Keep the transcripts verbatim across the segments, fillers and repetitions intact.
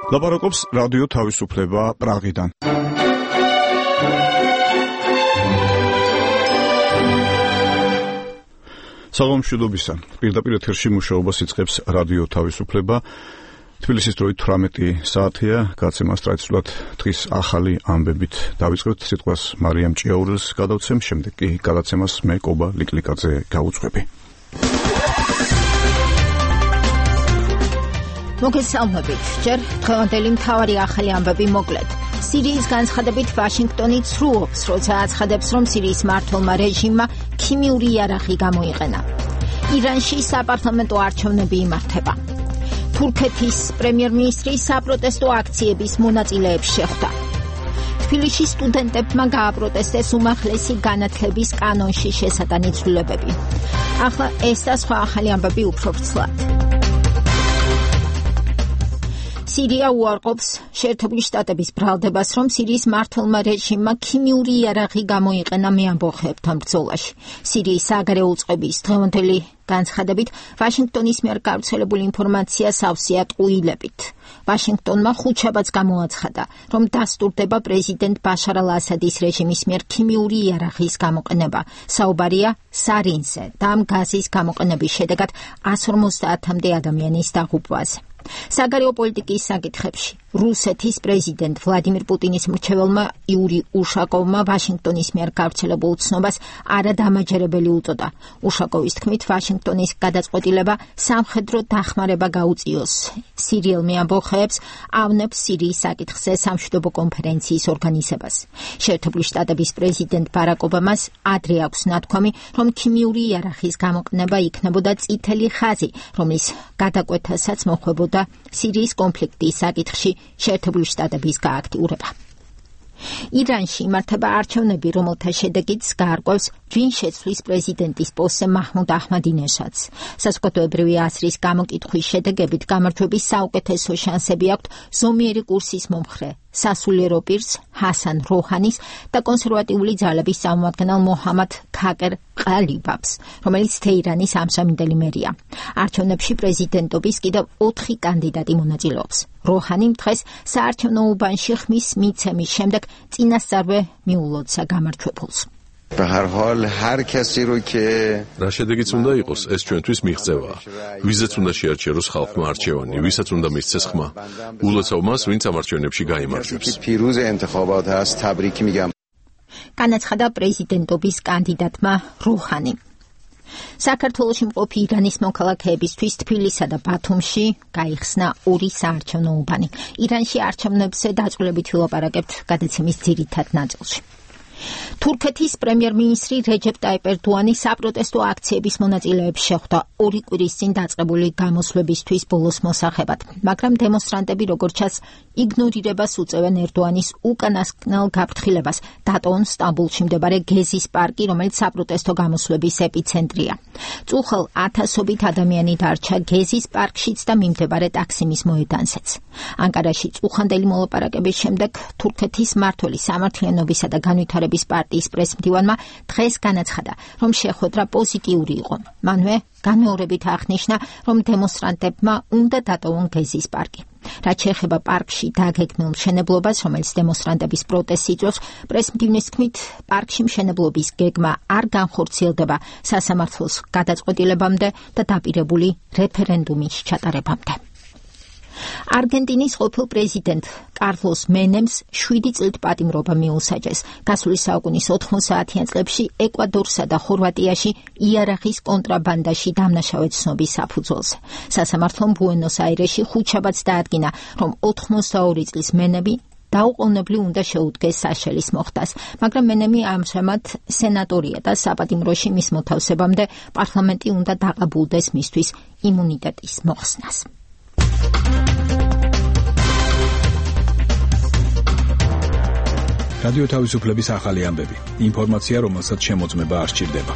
ლაპარაკობს რადიო თავისუფლება პრაღიდან. საღამომშვიდობისა. პირდაპირ ეთერში მუშაობას იწყებს რადიო თავისუფლება. თბილისის დროით თვრამეტი საათია, გაცემა სტრაიცულად დღის ახალი ამბებით დავიწყებთ. სიტყვას მარიამ ჭიაურელს გადავცემ, შემდეგ კი გადაცემას მე კობა ლიკლიკაძე გავუძღვები. მოგესალმებით. ჯერ დღევანდელი მთავარი ახალი ამბები მოკლედ. სირიის განცხადებით ვაშინგტონი ცრუობს, როცა აცხადებს, რომ სირიის მმართველმა რეჟიმმა ქიმიური იარაღი გამოიყენა. ირანში საპარლამენტო არჩევნები იმართება. თურქეთის პრემიერ-მინისტრი საპროტესტო აქციების მონაწილეებს შეხვდა. თბილისში სტუდენტებმა გააპროტესტეს უმაღლესი განათლების კანონში შესატანი ცვლილებები. ახლა ეს და სხვა ახალი ამბები უფრო ვრცლად. სირია უარყოფს შეერთებული შტატების ბრალდებას, რომ სირიის მმართველმა რეჟიმმა ქიმიური იარაღი გამოიყენა მეამბოხეებთან ბრძოლაში. სირიის სააგარეო უწყების დღევანდელი განცხადებით, ვაშინგტონის მიერ გავრცელებული ინფორმაცია სავსეა ტყუილებით. ვაშინგტონმა ხუთშაბათს გამოაცხადა, რომ დასტურდება პრეზიდენტ ბაშარ ალ-ასადის რეჟიმის მიერ ქიმიური იარაღის გამოყენება. საუბარია სარინზე და ამ გაზის გამოყენების შედეგად εκατს ორმოცდაათამდე ადამიანის დაღუპვაზე. საგარეო პოლიტიკის საკითხებში რუსეთის პრეზიდენტ ვლადიმირ პუტინის მრჩეველმა იური უშაკოვმა ვაშინგტონის მიერ გავრცელებულ ცნობას არადამაჯერებელი უწოდა. უშაკოვის თქმით, ვაშინგტონის გადაწყვეტილება სამხედრო დახმარება გაუწიოს სირიელ მეამბოხეებს, ავნებს სირიის საკითხზე სამშვიდობო კონფერენციის ორგანიზებას. შეერთებული შტატების პრეზიდენტ ბარაკ ობამას ადრე აქვს ნათქვამი, რომ ქიმიური იარაღის გამოყენება იქნებოდა წითელი ხაზი, რომლის გადაკვეთასაც მოხვებოდა სირიის კონფლიქტის საკითხში შეერთებული შტატების გააქტიურება. ირანში იმართება არჩევნები, რომელთა შედეგიც გაარკვევს ჯვინშეცვლის პრეზიდენტის პოსტზე მაჰმუდ აჰმადინეჟადს. საზოგადოებრივი აზრის გამოკითხვის შედეგებით გამარჯვების საუკეთესო შანსები აქვთ ზომიერი კურსის მომხრე სასულიერო პირს ჰასან როჰანის და კონსერვატიული ძალების წარმომადგენელ მოჰამად ქაკერ ყალიბაფს, რომელიც თეირანის ამჟამინდელი მერია. არჩევნებში პრეზიდენტობის კიდევ ოთხი კანდიდატი მონაწილეობს. როჰანი დღეს საარჩევნო უბანში ხმის მიცემის შემდეგ წინასწარვე მიულოცა გამარჯვებულს. به هر حال هر کسی رو که რა შედეგიც უნდა იყოს, ეს ჩვენთვის მიღწევაა. ვიზეც უნდა შეარჩიოს ხალხმა არჩევანი, ვისაც უნდა მისცეს ხმა. ულოცავ მას, ვინც ამ არჩევნებში გაიმარჯვებს. پیروز انتخابات است تبریک میگم. განაცხადა პრეზიდენტობის კანდიდატმა როჰანი. საქართველოში მყოფი ირანის მოქალაქეებისთვის თბილისსა და ბათუმში გაიხსნა ორი საარჩევნო უბანი. ირანში არჩევნებზე დაწვრილებით ვილაპარაკებთ გადაცემის ძირითად ნაწილში. თურქეთის პრემიერ-მინისტრი რეჯეპ ტაიპ ერდოანი საპროტესტო აქციების მონაწილეებს შეხვდა ორი კვირის წინ დაწყებული გამოსვლებისთვის ბოლოს მოსახებად, მაგრამ დემონსტრანტები როგორც ჩანს იგნორირებას უწევენ ერდოანის უკანასკნელ გაფრთხილებას დატოვონ სტამბოლში მდებარე გეზის პარკი, რომელიც საპროტესტო გამოსვლების ეპიცენტრია. წუხელ ათასობით ადამიანი დარჩა გეზის პარკშიც და მიმდებარე ტაქსიმის მოედანზეც. ანკარაში წუხანდელი მოლაპარაკების შემდეგ თურქეთის მმართველი სამართლიანობისა და განვითარების პარტიის პრესმდივანმა დღეს განაცხადა, რომ შეხვედრა პოზიტიური იყო. მანვე განმეორებით აღნიშნა, რომ დემონსტრანტებმა უნდა დატოვონ გეზის პარკი. რაც შეეხება პარკში დაგეგმილ მშენებლობას, რომელიც დემონსტრანტების პროტესტს იწვევს, პრესმდივნის თქმით, პარკში მშენებლობის გეგმა არ განხორციელდება სასამართლოს გადაწყვეტილებამდე და დაპირებული რეფერენდუმის ჩატარებამდე. არგენტინის ყოფილ პრეზიდენტ კარლოს მენემს შვიდი წლით პატიმრობა მიუსაჯეს. გასული საუკუნის ოთხმოცდაათიან წლებში ეკვადორსა და ხორვატიაში იარაღის კონტრაბანდაში დამნაშავე ცნობის საფუძველზე. სასამართლომ ბუენოს-აირესში ხუთშაბათს დაადგინა, რომ ოთხმოცდაორი წლის მენემი დაუყოვნებლი უნდა შეუდგეს საშელის მოხდას, მაგრამ მენემი ამჟამად სენატორია და საპატიმროში მის მოთავსებამდე პარლამენტი უნდა დაყაბულდეს მისთვის იმუნიტეტის მოხსნას. რადიო თავისუფლების ახალი ამბები. ინფორმაცია, რომელსაც შემოწმება არ სჭირდება.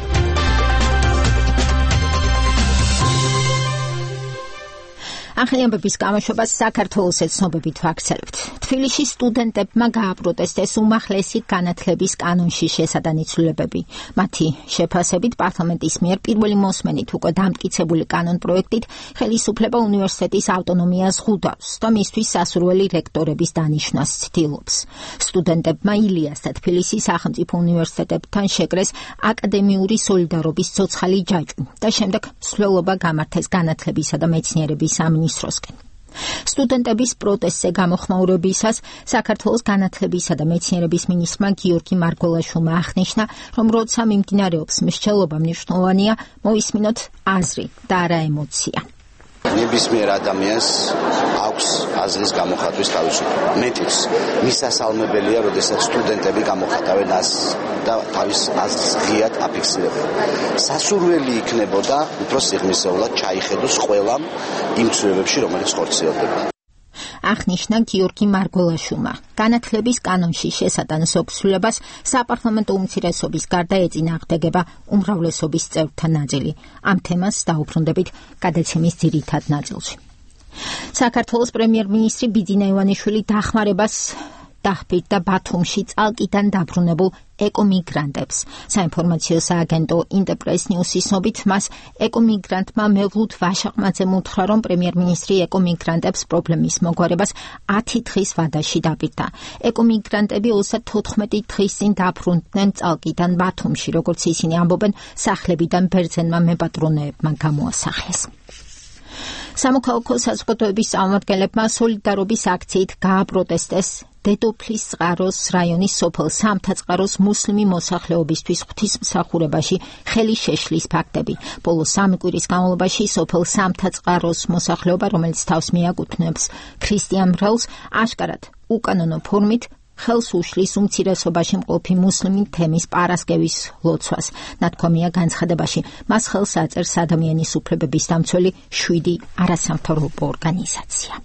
ახალიანბების გამოშვებას საქართველოს ეთნობებით ვაქცევთ. თბილისში სტუდენტებმა გააპროტესტეს უმაღლესი განათლების კანონში შესადანი ცვლილებები. მათი შეფასებით პარლამენტის მიერ პირველი მოსმენით უკვე დამტკიცებული კანონ-პროექტით ხელისუფლება უნივერსიტეტის ავტონომიას ხვდავს და მისთვის სასურველი რექტორების დანიშვნას ცდილობს. სტუდენტებმა ილიას და თბილისის სახელმწიფო უნივერსიტეტებთან შეკრეს აკადემიური სოლიდარობის ცოცხალი ჯაჭვი და შემდეგ მსვლელობა გამართეს განათლებისა და მეცნიერების სამინისტროსკენ. სტუდენტების პროტესტზე გამოხმაურებისას საქართველოს განათლებისა და მეცნიერების მინისტრმა გიორგი მარგველაშვილმა აღნიშნა, რომ როცა მიმდინარეობს მსჯელობა, მნიშვნელოვანია მოვისმინოთ აზრი და არა ემოცია. ნებისმიერ ადამიანს აქვს აზრის გამოხატვის თავისუფლება. მეტიც მისასალმებელია, როდესაც სტუდენტები გამოხატავენ აზრს და თავის აზრს ღიად აფიქსირებენ. სასურველი იქნებოდა უფრო სიღრმისეულად ჩაიხედოს ყველამ იმ ცვლილებებში, რომელიც ხორციელდება. აღნიშნა გიორგი მარგველაშვილმა. განათლების კანონში შესადან ზოგსვლებას საპარლამენტო უმცირესობის გარდა ეწინააღმდეგება უმრავლესობის წევრთა ნაწილი. ამ თემას დაუბრუნდებით გადაცემის ძირითად ნაწილში. საქართველოს პრემიერ-მინისტრი ბიძინა ივანიშვილი დახმარებას დაჰპირდა ბათუმში წალკიდან დაბრუნებულ ეკომიგრანტებს. საინფორმაციო სააგენტო ინტერპრეს ნიუსის ცნობით, მას ეკომიგრანტმა მევლუდ ვაშაყმაძემ უთხრა, რომ პრემიერ-მინისტრი ეკომიგრანტებს პრობლემის მოგვარებას ათი დღის ვადაში დაპირდა. ეკომიგრანტები ოცდათოთხმეტი დღის წინ დაბრუნდნენ წალკიდან ბათუმში, როგორც ისინი ამბობენ, სახლებიდან ბერძენმა მეპატრონეებმა გამოასახლეს. სამოქალაქო საზოგადოების წარმომადგენლებმა სოლიდარობის აქციით გააპროტესტეს დედოფლის წყაროს რაიონის სოფელ სამთაწყაროს მუსლიმი მოსახლეობისთვის ღვთისმსახურებაში ხელი შეშლის ფაქტები. ბოლო სამი კვირის განმავლობაში სოფელ სამთაწყაროს მოსახლეობა, რომელიც თავს მიაკუთვნებს ქრისტიან მრევლს, აშკარად უკანონო ფორმით ხელს უშლის უმცირესობაში მყოფი მუსლიმი თემის პარასკევის ლოცვას. ნათქვამია განცხადებაში, მას ხელს აწერს ადამიანის უფლებების დამცველი შვიდი არასამთავრობო ორგანიზაცია.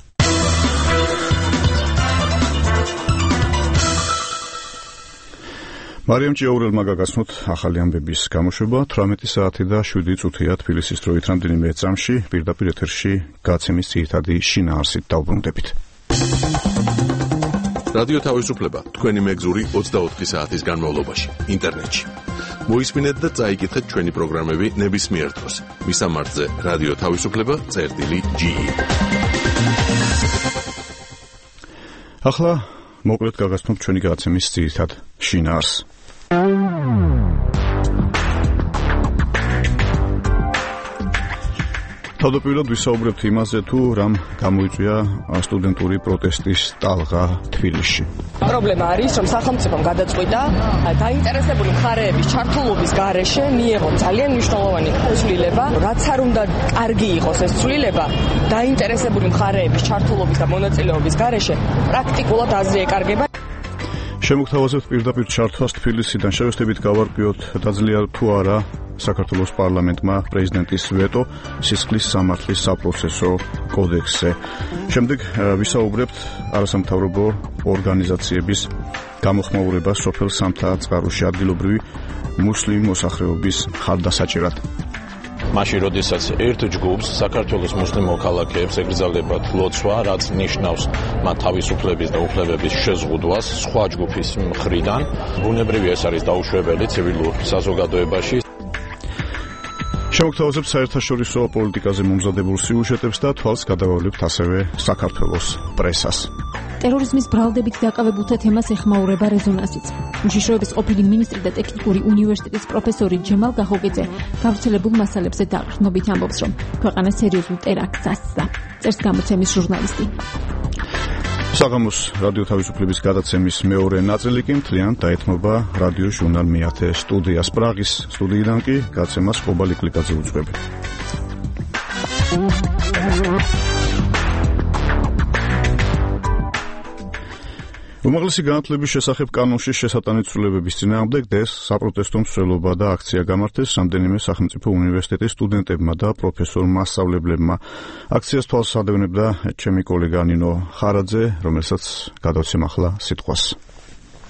მარიამ ჭიაურელმა გაგაცნოთ ახალი ამბების გამოშვება თვრამეტი საათი და შვიდი წუთია თბილისის დროით. რამდენიმე წამში პირდაპირ ეთერში გაცემის ძირითადი შინაარსით დავბრუნდებით. რადიო თავისუფლება თქვენი მეგზური ოცდაოთხი საათის განმავლობაში ინტერნეტში. მოისმინეთ და წაიკითხეთ ჩვენი პროგრამები ნებისმიერ დროს. მისამართზე რადიო თავისუფლება წერტილი ჯი. ახლა მოკლედ გაგაცნობთ ჩვენი გადაცემის ძირითად შინაარსს. თავდაპირველად ვისაუბრებთ იმაზე, თუ რამ გამოიწვია სტუდენტური პროტესტის ტალღა თბილისში. პრობლემა არის, რომ სახელმწიფომ გადაწყვიტა დაინტერესებული მხარეების ჩართულობის გარეშე მიიღო ძალიან მნიშვნელოვანი ცვლილება, რაც არ უნდა კარგი იყოს ეს ცვლილება, დაინტერესებული მხარეების ჩართულობის და მონაწილეობის გარეშე პრაქტიკულად აზრი ეკარგება. შემოგთავაზებთ პირდაპირ ჩართვას თბილისიდან. შევეცდებით გავარკვიოთ, დაძლია თუ არა საქართველოს პარლამენტმა პრეზიდენტის ვეტო სისხლის სამართლის საპროცესო კოდექსზე. შემდეგ ვისაუბრებთ არასამთავრობო ორგანიზაციების გამოხმაურებას სოფელ სამთაწყაროში ადგილობრივი მუსლიმი მოსახლეობის ხარდასაჭერად. მაშინ, როდესაც ერთ ჯგუფს საქართველოს მუსლიმ მოქალაქეებს ეკრძალებათ ლოცვა, რაც ნიშნავს მათ თავისუფლების და უფლებების შეზღუდვას სხვა ჯგუფის მხრიდან, ბუნებრივია ეს არის დაუშვებელი ცივილურ საზოგადოებაში. შემოგთავაზებთ საერთაშორისო პოლიტიკაზე მომზადებულ სიუჟეტებს და თვალს გადავავლებთ ასევე საქართველოს პრესას. ტერორიზმის ბრალდებით დაკავებულთა თემას ეხმაურება რეზონანსიც. უშიშროების ყოფილი მინისტრი და ტექნიკური უნივერსიტეტის პროფესორი ჯემალ გახოგეძე გავრცელებულ მასალებზე დაყრდნობით ამბობს, რომ ქვეყანა სერიოზულ ტერაქტს ასწდა. წერს გამოცემის ჟურნალისტი. საღამოს რადიო თავისუფლების გადაცემის მეორე ნაწილი კი მთლიანად დაეთმობა რადიო ჟურნალ მეათე სტუდიას. პრაღის სტუდიიდან კი გადაცემას ყობალი კლიკაძე უძღვები. უმაღლესი განათლების შესახებ კანონში შესატანი ცვლილებების წინააღმდეგ დღეს საპროტესტო მსვლელობა და აქცია გამართეს რამდენიმე სახელმწიფო უნივერსიტეტის სტუდენტებმა და პროფესორ მასწავლებლებმა. აქციას თვალს ადევნებდა ჩემი კოლეგა ნინო ხარაძე, რომელსაც გადავცემ ახლა სიტყვას.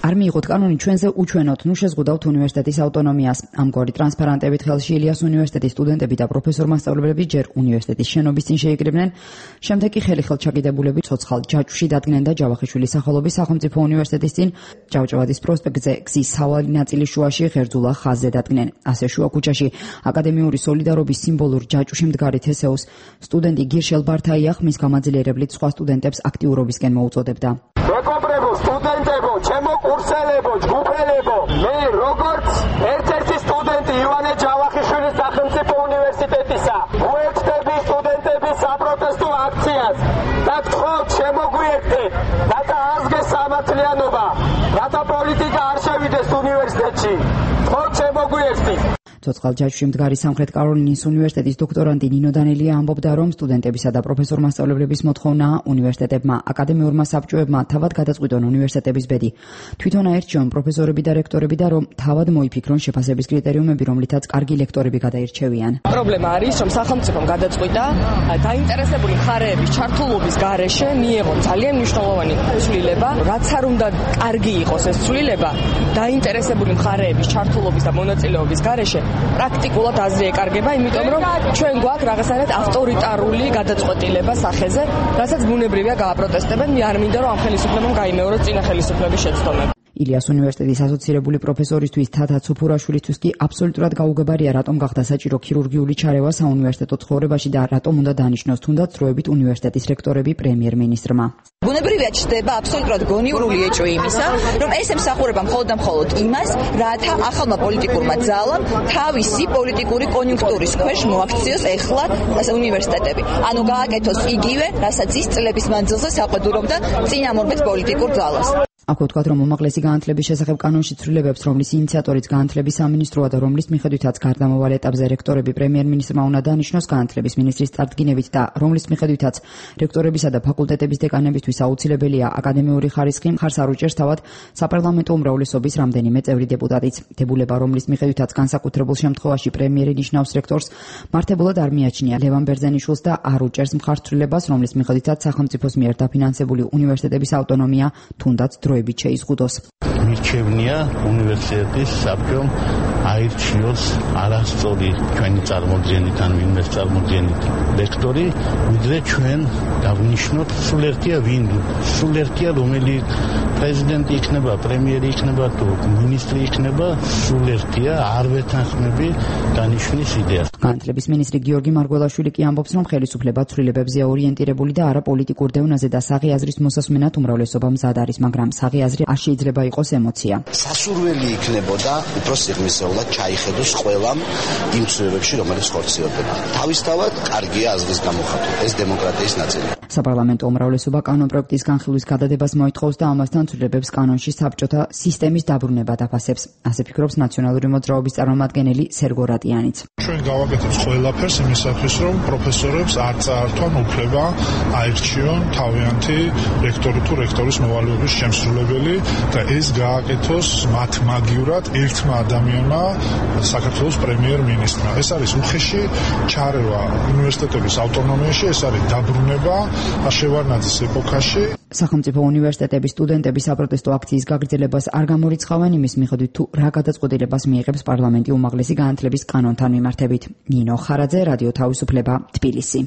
არ მიიღოთ კანონი ჩვენზე უჩვენოთ, ნუ შეზღუდავთ უნივერსიტეტის ავტონომიას. ამგვარი ტრანსპარანტებით ხელში ილიას უნივერსიტეტის სტუდენტები და პროფესორ-მასწავლებლები ჯერ უნივერსიტეტის შენობის წინ შეიკრიბნენ, შემდეგ კი ხელი-ხელთ ჩაკიდებულები ცოცხალ ჯაჭვში დადგნენ და ჯავახიშვილის სახელობის სახელმწიფო უნივერსიტეტის წინ ჭავჭავაძის პროსპექტზე გზის სავალი ნაწილის შუაში ღერძულა ხაზზე დადგნენ. ასე შუა ქუჩაში აკადემიური სოლიდარობის სიმბოლურ ჯაჭვში მდგარი თესეოს სტუდენტი გირშელ ბართაია ხმის გამაძლიერებლით სხვა სტუდენტებს აქტიურობისკენ მოუწოდებდა. მეგობრებო, სტუდენტებო, ჩემო კურსელებო, ჯგუფელებო, მე როგორც ერთ-ერთი სტუდენტი ივანე ჯავახიშვილის სახელმწიფო უნივერსიტეტისა ვუერთდები სტუდენტების საპროტესტო აქციას და გთხოვთ შემოგვიერთდეთ, რათა აღდგეს სამართლიანობა, რათა პოლიტიკა არ შევიდეს უნივერსიტეტში. გთხოვთ შემოგვიერთდით. ცოცხალ ჯაჭვში მდგარი სამხრეთ კაროლინის უნივერსიტეტის დოქტორანტი ნინო დანელია ამბობდა, რომ სტუდენტებისა და პროფესორ-მასწავლებლების მოთხოვნაა უნივერსიტეტებმა, აკადემიურმა საბჭოებმა თავად გადაწყვიტონ უნივერსიტეტების ბედი. თვითონ აერჩიონ პროფესორები და რექტორები და რომ თავად მოიფიქრონ შეფასების კრიტერიუმები, რომლითაც კარგი ლექტორები გადაირჩევიან. პრობლემა არის, რომ სახელმწიფომ გადაწყვიტა დაინტერესებული მხარეების ჩართულობის გარეშე მიიღონ ძალიან მნიშვნელოვანი ცვლილება, რაც არ უნდა კარგი იყოს ეს ცვლილება, დაინტერესებული მხარეების ჩართულობის და მონაწილეობის გარეშე პრაქტიკულად აზრი ეკარგება, იმიტომ რომ ჩვენ გვაქვს რაღაცნაირად ავტორიტარული გადაწყვეტილება სახეზე, რასაც ბუნებრივია გააპროტესტებენ. მე არ მინდა რომ ამ ხელისუფლებამ გაიმეოროს წინა ხელისუფლების შეცდომები. ილიას უნივერსიტეტის ასოცირებული პროფესორისთვის თათა ცუფურაშვილისთვის კი აბსოლუტურად გაუგებარია, რატომ გახდა საჭირო ქირურგიული ჩარევა საუნივერსიტეტო ცხოვრებაში და რატომ უნდა დანიშნოს თუნდაც დროებით უნივერსიტეტის რექტორები პრემიერ-მინისტრმა. ბუნებრივია ჩდება აბსოლუტურად გონივრული ეჭვი იმისა, რომ ეს ემსახურება მხოლოდ და მხოლოდ იმას, რათა ახალმა პოლიტიკურმა ძალამ თავისი პოლიტიკური კონიუნქტურის ქვეშ მოაქციოს ეხლა უნივერსიტეტები. ანუ გააკეთოს იგივე, რასაც ის წლების მანძილზე საყვედურობდა წინამორბედ პოლიტიკურ ძალას. აქვე ვთქვათ, რომ უმაღლესი განათლების შესახებ კანონში ცვლილებებს, რომლის ინიციატორიც განათლების სამინისტროა და რომლის მიხედვითაც გარდამავალ ეტაპზე რექტორები პრემიერ-მინისტრმა უნდა დანიშნოს განათლების მინისტრის წარდგინებით და რომლის მიხედვითაც რექტორებისა და ფაკულტეტების დეკანებისთვის აუცილებელია აკადემიური ხარისხი, მხარს არ უჭერს თავად საპარლამენტო უმრავლესობის რამდენიმე წევრი დეპუტატიც. დებულება, რომლის მიხედვითაც განსაკუთრებულ შემთხვევაში პრემიერი ნიშნავს რექტორს, მართებულად არ მიაჩნია ლევან ბერძენიშვილს და არ უჭერს მხარს ცვლილებას, რომლის მიხედვითაც სახელმწიფოს მიერ დაფინანსებული უნივერსიტეტების ავტონომია თუნდაც დროებით შეიზღუდოს. მირჩევნია უნივერსიტეტის საბჭომ აირჩიოს არასწორი ჩვენი წარმოდგენით ან ვინმეს წარმოდგენით ლექტორი, ვიდრე ჩვენ დავნიშნოთ სულ ერთია ვინ, სულ ერთია რომელი პრეზიდენტი იქნება, პრემიერი იქნება თუ მინისტრი იქნება, სულ ერთია არ ვეთანხმები დანიშნის იდეას. განათლების მინისტრი გიორგი მარგველაშვილი კი ამბობს, რომ ხელისუფლება ცვლილებებზეა ორიენტირებული და არა პოლიტიკურ დევნაზე და საღი აზრის მოსასმენად უმრავლესობა მზად არის, მაგრამ საღი აზრი არ შეიძლება იყოს ემოცია. სასურველი იქნებოდა უფრო სიღრმისეულად ჩაიხედოს ყველამ იმ ცვლილებებში, რომელიც ხორციელდება. თავისთავად კარგია აზრის გამოხატვა, ეს დემოკრატიის ნაწილია. საპარლამენტო უმრავლესობა კანონპროექტის განხილვის გადადებას მოითხოვს და ამასთან ცვლილებებს კანონში საბჭოთა სისტემის დაბრუნება დაფასებს. ასე ფიქრობს ნაციონალური მოძრაობის წარმომადგენელი სერგო რატიანიც. ჩვენ გავაკეთებთ ყველაფერს იმისათვის, რომ პროფესორებს არ წაართვან უფლება აირჩიონ თავიანთი რექტორი თუ რექტორის მოვალეობის შემსრულებელი და ეს გააკეთოს მათ მაგივრად ერთმა ადამიანმა, საქართველოს პრემიერ-მინისტრმა. ეს არის უხეში ჩარევა უნივერსიტეტების ავტონომიაში, ეს არის დაბრუნება აშევარნაძის ეპოქაში. სახელმწიფო უნივერსიტეტების სტუდენტების საპროტესტო აქციის გაგრძელებას არ გამორიცხავენ იმის მიხედვით, თუ რა გადაწყვეტილებას მიიღებს პარლამენტი უმაღლესი განათლების კანონთან მიმართებით. ნინო ხარაძე, რადიო თავისუფლება, თბილისი.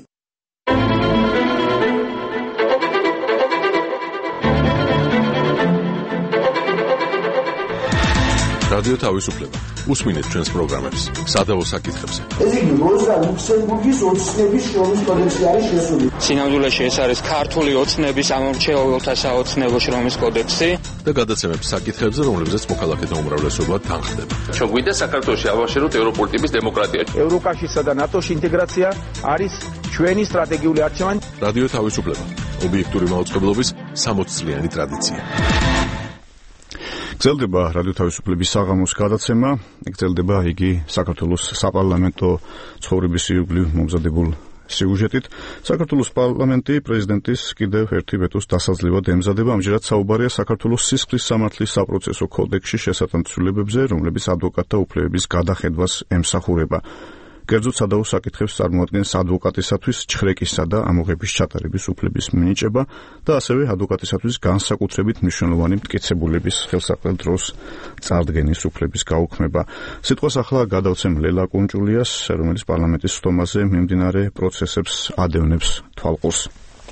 რადიო თავისუფლება. უსმინეთ ჩვენს პროგრამებს, სადავო საკითხებზე. ეს იგი როზა ლუქსემბურგის ოცნების შრომის კოდექსი არის შესული. სინამდვილეში ეს არის ქართული ოცნების ამორჩეულთა საოცნებო შრომის კოდექსი და გადაცემებს საკითხებზე, რომლებზეც მოქალაქეთა უმრავლესობა თანხდება. ჩვენ გვინდა საქართველოში ავაშეროთ ევროპული ტიპის დემოკრატია. ევროკავშირსა და ნატოს ინტეგრაცია არის ჩვენი სტრატეგიული არჩევანი. რადიო თავისუფლება. ობიექტური მაუწყებლობის სამოც წლიანი ტრადიცია. გრძელდება რადიო თავისუფლების საღამოს გადაცემა, გრძელდება იგი საქართველოს საპარლამენტო ცხოვრების ირგვლივ მომზადებულ სიუჟეტით. საქართველოს პარლამენტი პრეზიდენტის კიდევ ერთი ვეტოს დასაძლევად ემზადება. ამჯერად საუბარია საქართველოს სისხლის სამართლის საპროცესო კოდექსში შესატანცვლებებზე, რომლებიც ადვოკატთა უფლებების გადახედვას ემსახურება. კერძოდ სადავო საკითხებს წარმოადგენს ადვოკატისათვის ჩხრეკისა და ამოღების ჩატარების უფლების მინიჭება და ასევე ადვოკატისათვის განსაკუთრებით მნიშვნელოვანი მტკიცებულების ხელსაყრელ დროს წარდგენის უფლების გაუქმება. სიტყვას ახლა გადავცემ ლელა კუნჭულიას, რომელიც პარლამენტის სხდომაზე მიმდინარე პროცესებს ადევნებს თვალყურს.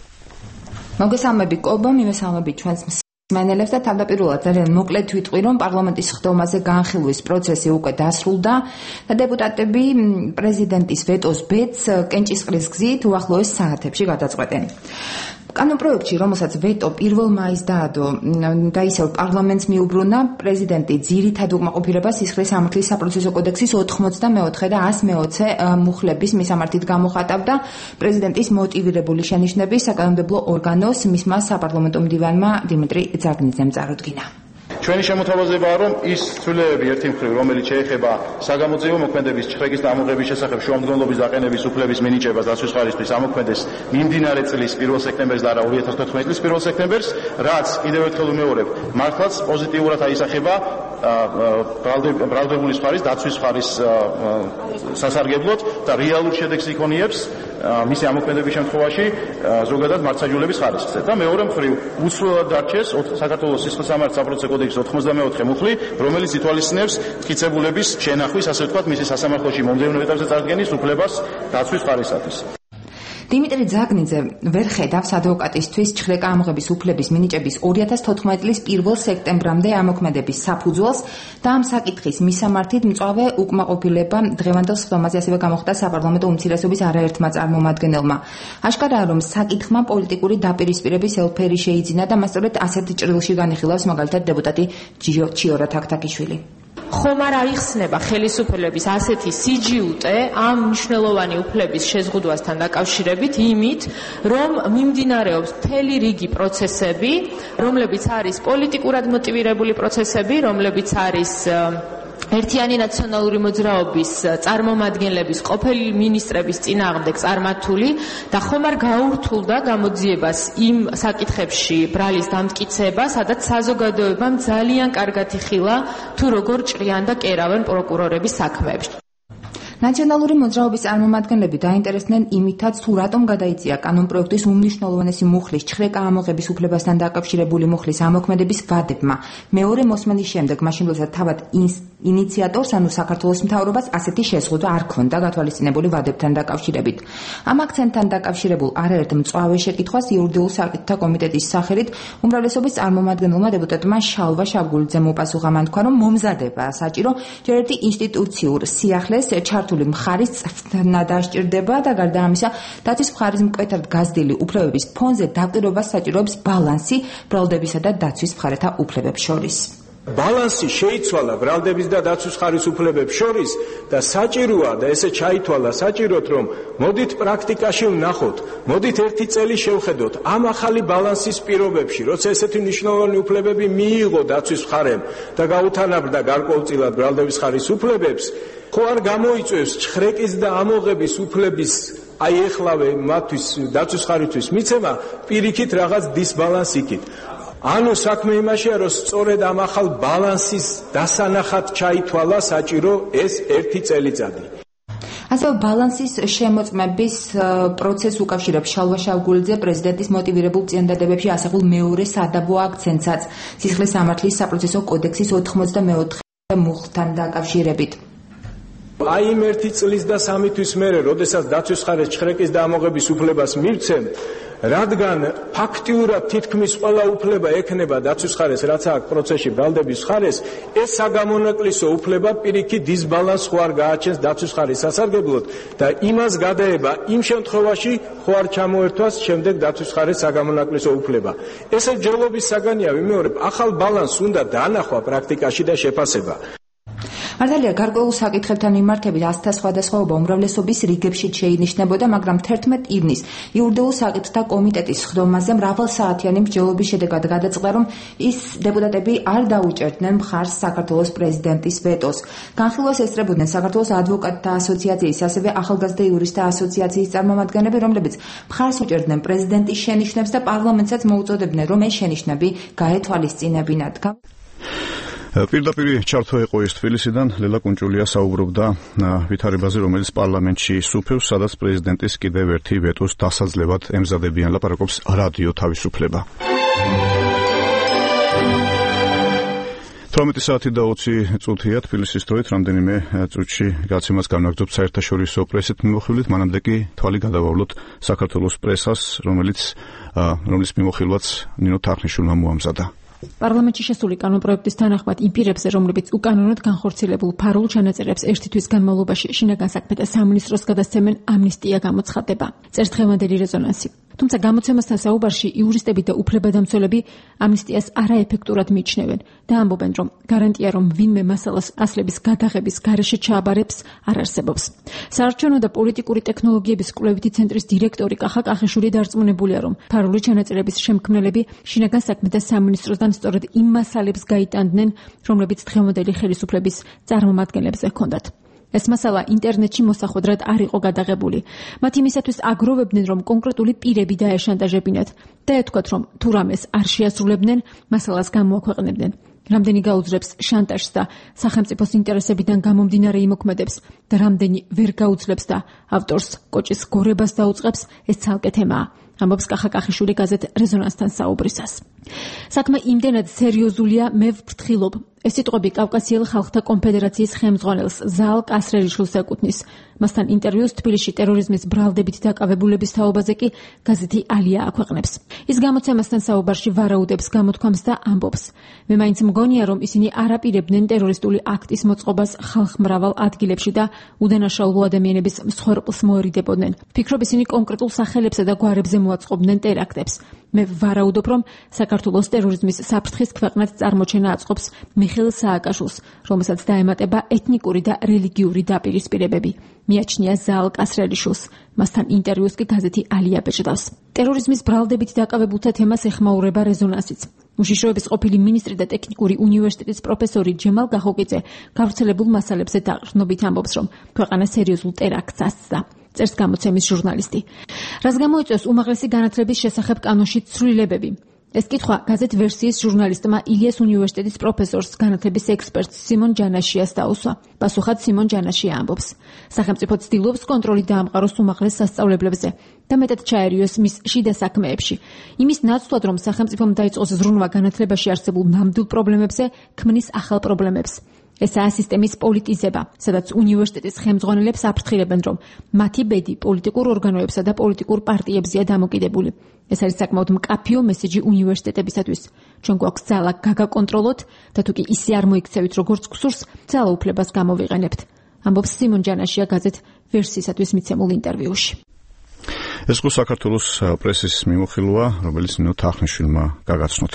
მოგესალმები კობა, მიმესალმები ჩვენს მენელებს და თავდაპირველად ძალიან მოკლედ ვიტყვი, რომ პარლამენტის სხდომაზე განხილვის პროცესი უკვე დასრულდა და დეპუტატები პრეზიდენტის ვეტოს ბედს კენჭისყრის გზით უახლოეს საათებში გადაწყვეტენ. კანონპროექტში, რომელსაც ვეტო პირველ მაისს დაადო და ისევ პარლამენტს მიუბრუნა, პრეზიდენტი ძირითად უკმაყოფილებას სისხლის სამართლის საპროცესო კოდექსის ოთხმოცდამეოთხე და ასი მეოცე მუხლების მისამართით გამოხატავდა პრეზიდენტის მოტივირებული შენიშვნების საკანონმდებლო ორგანოს მისმა საპარლამენტო მდივანმა დიმიტრი ძაგნიძემ წარუდგინა. ჩვენი შემოთავაზებაა, რომ ის ცვლილებები ერთი მხრივ, რომელიც შეეხება საგამოძიებო მოქმედების ჩხრეკის და ამოღების შესახებ შუამდგომლობის დაყენების უფლების მინიჭებას დაცვის ხარისხის ამოქმედეს მიმდინარე წლის პირველ სექტემბერს და არა ორი ათას თოთხმეტი წლის პირველ სექტემბერს, რაც კიდევ ერთხელ ვიმეორებ, მართლაც პოზიტიურად აისახება ბრალდებული მხარის დაცვის მხარის სასარგებლოდ და რეალურ შედეგს იქონიებს მისი ამოქმედების შემთხვევაში ზოგადად მართლმსაჯულების ხარისხზე. და მეორე მხრივ უცვლელად დარჩეს საქართველოს სისხლის სამართლის საპროცესო კოდექსის ოთხმოცდამეოთხე მუხლი, რომელიც ითვალისწინებს მტკიცებულების შენახვის, ასე ვთქვათ, მისი სასამართლოში მომდევნო ეტაპზე წარდგენის უფლებას დაცვის ხარისხისთვის. დიმიტრი ძაგნიძე ვერ ხედავს ადვოკატისთვის ჩხრეკა ამოღების უფლების მინიჭების ორი ათას თოთხმეტი წლის პირველ სექტემბრამდე ამოქმედების საფუძველს და ამ საკითხის მისამართით მწვავე უკმაყოფილება დღევანდელ სხდომაზე ასევე გამოხდა საპარლამენტო უმცირესობის არაერთმა წარმომადგენელმა. აშკარაა, რომ საკითხმა პოლიტიკური დაპირისპირების ელფერი შეიძინა და მას სწორედ ასეთ ჭრილში განიხილავს მაგალითად დეპუტატი ჩიორა თაქთაქიშვილი. ხომ არ აიხსნება ხელისუფლების ასეთი სიჯიუტე ამ მნიშვნელოვანი უფლების შეზღუდვასთან დაკავშირებით იმით, რომ მიმდინარეობს მთელი რიგი პროცესები, რომლებიც არის პოლიტიკურად მოტივირებული პროცესები, რომლებიც არის ერთიანი ნაციონალური მოძრაობის წარმომადგენლების ყოფილი მინისტრების წინააღმდეგ წარმართული და ხომ არ გაურთულდა გამოძიებას იმ საკითხებში ბრალის დამტკიცება, სადაც საზოგადოებამ ძალიან კარგად იხილა თუ როგორ ჭრიან და კერავენ პროკურორების საქმეებში. ნაციონალური მოძრაობის წარმომადგენლები დაინტერესდნენ იმითაც, თუ რატომ გადაიწია კანონპროექტის უმნიშვნელოვანესი მუხლის ჩხრეკა ამოღების უფლებასთან დაკავშირებული მუხლის ამოქმედების ვადებმა. მეორე მოსმენის შემდეგ, მაშინ როდესაც თავად ინიციატორს, ანუ საქართველოს მთავრობას ასეთი შეზღუდვა არ ჰქონდა გათვალისწინებული ვადებთან დაკავშირებით. ამ აქცენტთან დაკავშირებულ არაერთ მწვავე შეკითხვას იურიდიულ საკითხთა კომიტეტის სახელით უმრავლესობის წარმომადგენელმა დეპუტატმა შალვა შაბგულიძემ უპასუხა, მან თქვა, რომ მომზადება საჭირო ჯერ ერთი ინსტიტუციურ სიახლეს ჩართული მხარის წრთნა დასჭირდება და გარდა ამისა, დაცვის მხარის მკვეთრად გაზრდილი უფლებების ფონზე დაკვირვებას საჭიროებს ბალანსი ბრალდებისა და დაცვის მხარეთა უფლებებს შორის. ბალანსი შეიცვალა ბრალდების და დაცვის მხარის უფლებებს შორის და საჭიროა და ესე ჩაითვალა საჭიროთ, რომ მოდით პრაქტიკაში ვნახოთ, მოდით ერთი წელი შევხედოთ ამ ახალი ბალანსის პირობებში, როცა ესეთი მნიშვნელოვანი უფლებები მიიღო დაცვის მხარემ და გაუთანაბრდა გარკვეულწილად ბრალდების მხარის უფლებებს, ხო არ გამოიწვევს ჩხრეკის და ამოღების უფლების აი ეხლავე მათთვის დაცვის მხარისთვის მიცემა პირიქით რაღაც დისბალანსით. ანუ საქმე იმაშია, რომ სწორედ ამ ახალ ბალანსის დასანახად ჩაითვალა საჭირო ეს ერთი წელიწადი. ასევე ბალანსის შემოწმების პროცესს უკავშირებს შალვა შავგულიძე პრეზიდენტის მოტივირებულ წინადადებებში ასახულ მეორე სადაბო აქცენტსაც სისხლის სამართლის საპროცესო კოდექსის ოთხმოცდამეოთხე მუხლთან დაკავშირებით. აი იმ ერთი წლის და სამი თვის მერე, როდესაც დაცვის მხარეს ჩხრეკის და ამოღების უფლებას მივცემ, რადგან ფაქტიურად თითქმის ყველა უფლება ექნება დაცვის მხარეს, რაც აქ პროცესში ბრალდების მხარეს, ეს საგამონაკლისო უფლება პირიქით დისბალანსს ხო არ გააჩენს დაცვის მხარის სასარგებლოდ და იმას გადაება იმ შემთხვევაში ხო არ ჩამოერთვას შემდეგ დაცვის მხარის საგამონაკლისო უფლება. ესე ჯერლობის საგანია, ვიმეორებ, ახალ ბალანსს უნდა დაანახვა პრაქტიკაში და შეფასება. მართალია, გარკვეულ საკითხებთან მიმართებით ასთა სხვადასხვაობა უმრავლესობის რიგებში შეინიშნებოდა, მაგრამ თერთმეტი ივნისს იურიდიულ საკითხთა კომიტეტის სხდომაზე მრავალსაათიანი მსჯელობის შედეგად გადაწყდა, რომ ის დეპუტატები არ დაუჭერდნენ მხარს საქართველოს პრეზიდენტის ვეტოს. განხილვას ესწრებოდნენ საქართველოს ადვოკატთა ასოციაციის, ასევე ახალგაზრდა იურისტთა ასოციაციის წარმომადგენლები, რომლებიც მხარს უჭერდნენ პრეზიდენტის შენიშვნებს და პარლამენტსაც მოუწოდებდნენ, რომ ეს შენიშვნები გაეთვალისწინებინათ. პირდაპირ ჩართვა იყო ის თბილისიდან, ლელა კუნჭულია საუბრობდა ვითარებაზე, რომელიც პარლამენტში სუფევს, სადაც პრეზიდენტის კიდევ ერთი ვეტოს დასაძლევად ემზადებიან, ლაპარაკობს რადიო თავისუფლება. თორმეტი საათი და ოცი წუთია თბილისის დროით, რამდენიმე წუთში გაცემას განაგრძობთ საერთაშორისო პრესით მიმოხილვით, მანამდე კი თვალი გადავავლოთ საქართველოს პრესას, რომელიც რომლის მიმოხილვაც ნინო თარხნიშვილმა მოამზადა. პარლამენტში შესული კანონპროექტის თანახმად იმ პირებზე, რომლებიც უკანონოდ განხორციელებულ ფარულ ჩანაწერებს ერთი თვის განმავლობაში შინაგან საქმეთა სამინისტროს გადასცემენ, ამნისტია გამოცხადდება. წერს დღევანდელი რეზონანსი. თუმცა გამოცემასთან საუბარში იურისტები და უფლებადამცველები ამნისტიას არაეფექტურად მიიჩნევენ და ამბობენ, რომ გარანტია, რომ ვინმე მასალას ასლების გადაღების გარეშე ჩააბარებს, არ არსებობს. საარჩევნო და პოლიტიკური ტექნოლოგიების კვლევითი ცენტრის დირექტორი კახა კახიშვილი დარწმუნებულია, რომ ფარული ჩანაწერების შემქმნელები შინაგან საქმეთა სამინისტროსთან სწორედ იმ მასალებს გაიტანდნენ, რომლებიც დღევანდელი ხელისუფლების წარმომადგენლებს ჰქონდათ. ეს მასალა ინტერნეტში მოსახვედრად არ იყო გადაღებული. მათ იმისათვის აგროვებდნენ, რომ კონკრეტული პირები დაეშანტაჟებინათ და ეთქვათ, რომ თუ რამეს არ შეასრულებდნენ, მასალას გამოაქვეყნებდნენ. რამდენი გაუძლებს შანტაჟს და სახელმწიფოს ინტერესებიდან გამომდინარე იმოქმედებს და რამდენი ვერ გაუძლებს და ავტორს კოჭის გორებას დაუწყებს, ეს ცალკე თემაა. ამბობს კახა კახიშვილი გაზეთ რეზონანსთან საუბრისას. საქმე იმდენად სერიოზულია, მე ვფრთხილობ. ეს სიტყვები კავკასიელ ხალხთა კონფედერაციის ხელმძღვანელს ზაალ კასრელიშვილს ეკუთვნის. მასთან ინტერვიუს თბილისში ტერორიზმის ბრალდებით დაკავებულების თაობაზე კი გაზეთი ალია აქვეყნებს. ის გამოცემასთან საუბარში ვარაუდებს გამოთქვამს და ამბობს: მე მაინც მგონია, რომ ისინი არაპირებდნენ ტერორისტული აქტის მოწყობას ხალხმრავალ ადგილებში და უდანაშაულო ადამიანების მსხვერპლს მოერიდებოდნენ. ფიქრობ, ისინი კონკრეტულ სახელებსა და გვარებზე მოაწყობდნენ ტერაქტებს. მე ვარაუდობ, რომ საქართველოს ტერორიზმის საფრთხის ქვეყნად წარმოჩენა აწყობს მიხეილ სააკაშვილს, რომელსაც დაემატება ეთნიკური და რელიგიური დაპირისპირებები. მიაჩნია ზაალ კასრელიშვილს. მასთან ინტერვიუს კი გაზეთი ალია ბეჭდავს. ტერორიზმის ბრალდებით დაკავებულთა თემას ეხმაურება რეზონანსიც. უშიშროების ყოფილი მინისტრი და ტექნიკური უნივერსიტეტის პროფესორი ჯემალ გახოკიძე გავრცელებულ მასალებზე დაყრდნობით ამბობს, რომ ქვეყანა სერიოზულ ტერაქტს ასწდა. წერს გამოცემის ჟურნალისტი. რას გამოიწვევს უმაღლესი განათლების შესახებ კანონში ცვლილებები? ეს კითხვა გაზეთ ვერსიის ჟურნალისტმა ილიას უნივერსიტეტის პროფესორს, განათლების ექსპერტს სიმონ ჯანაშიას დაუსვა. პასუხად სიმონ ჯანაშია ამბობს: სახელმწიფო ცდილობს კონტროლი დაამყაროს უმაღლეს სასწავლებლებზე და მეტად ჩაერიოს მის შიდა საქმეებში. იმის ნაცვლად, რომ სახელმწიფომ დაიწყოს ზრუნვა განათლებაში არსებულ ნამდვილ პრობლემებზე, ქმნის ახალ პრობლემებს. ესაა სისტემის პოლიტიზება, სადაც უნივერსიტეტის ხელმძღვანელებს აფრთხილებენ, რომ მათი ბედი პოლიტიკურ ორგანოებსა და პოლიტიკურ პარტიებზეა დამოკიდებული. ეს არის საკმაოდ მკაფიო მესეჯი უნივერსიტეტებისათვის. ჩვენ გვაქვს ძალა გაგაკონტროლოთ და თუ კი ისე არ მოიქცევით, როგორც გსურს, ძალაუფლებას გამოვიყენებთ. ამბობს სიმონ ჯანაშია გაზეთ ვერსიისათვის მიცემულ ინტერვიუში. ეს ყო საქართველოს პრესის მიმოხილვა, რომელიც ნინო თარხნიშვილმა გაგაცნოთ.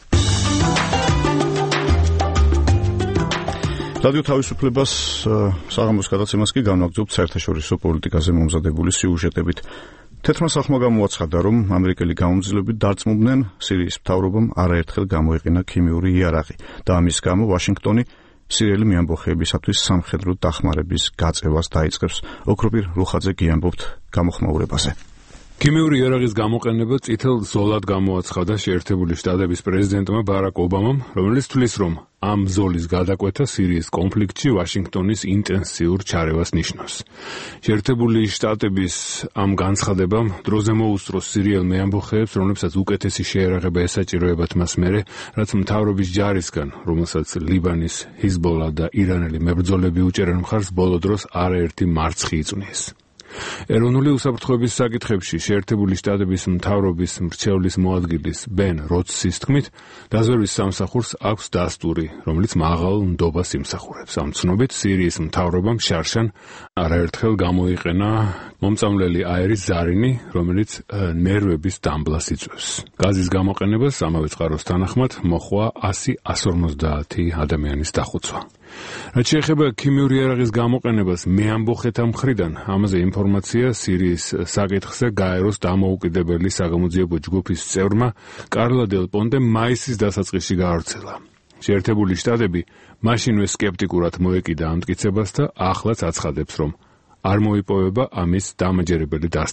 რადიო თავისუფლებას საღამოს გადაცემას კი განვაგრძობთ საერთაშორისო პოლიტიკაზე მომზადებული სიუჟეტებით. თეთრმა სახლმა გამოაცხადა, რომ ამერიკელი გამომძლეები დარწმუნდნენ, სირიის მთავრობამ არაერთხელ გამოიყენა ქიმიური იარაღი და ამის გამო ვაშინგტონი სირიელი მეამბოხეებისათვის სამხედრო დახმარების გაწევას დაიწყებს. ოქროპირ რუხაძე გიამბობთ გამოხმაურებაზე. ქიმიური იარაღის გამოყენება წითელ ზოლად გამოაცხადა შეერთებული შტატების პრეზიდენტმა ბარაკ ობამამ, რომელიც თვლის, რომ ამ ზოლის გადაკვეთა სირიის კონფლიქტში ვაშინგტონის ინტენსიურ ჩარევას ნიშნავს. შეერთებული შტატების ამ განცხადებამ დროზე მოუსწროს სირიელ მეამბოხეებს, რომლებსაც უკეთესი შეერაღება ესაჭიროებათ მას მერე, რაც მთავრობის ჯარისგან, რომელსაც ლიბანის ჰიზბოლა და ირანელი მებრძოლები უჭერენ მხარს, ბოლო დროს არაერთი მარცხი იწვნიეს. ეროვნული უსაფრთხოების საკითხებში შეერთებული შტატების მთავრობის მრჩევლის მოადგილის ბენ როტსის თქმით, დაზვერვის სამსახურს აქვს დასტური, რომელიც მაღალ ნდობას იმსახურებს. ამ ცნობით სირიის მთავრობამ შარშან არაერთხელ გამოიყენა მომწამლელი აერის ზარინი, რომელიც ნერვების დამბლას იწვევს. გაზის გამოყენებას ამავე წყაროს თანახმად მოჰყვა ასი ათი ადამიანის დახუცვა. რაც შეეხება ქიმიური იარაღის გამოყენებას მეამბოხეთა მხრიდან, ამაზე ინფორმაცია სირიის საკითხზე გაეროს დამოუკიდებელი საგამოძიებო ჯგუფის წევრმა კარლა დელ პონტემ მაისის დასაწყისში გაავრცელა. შეერთებული შტატები მაშინვე სკეპტიკურად მოეკიდა ამტკიცებას და ახლაც აცხადებს, რომ არ მოიპოვება ამის დამაჯერებელი დასტური.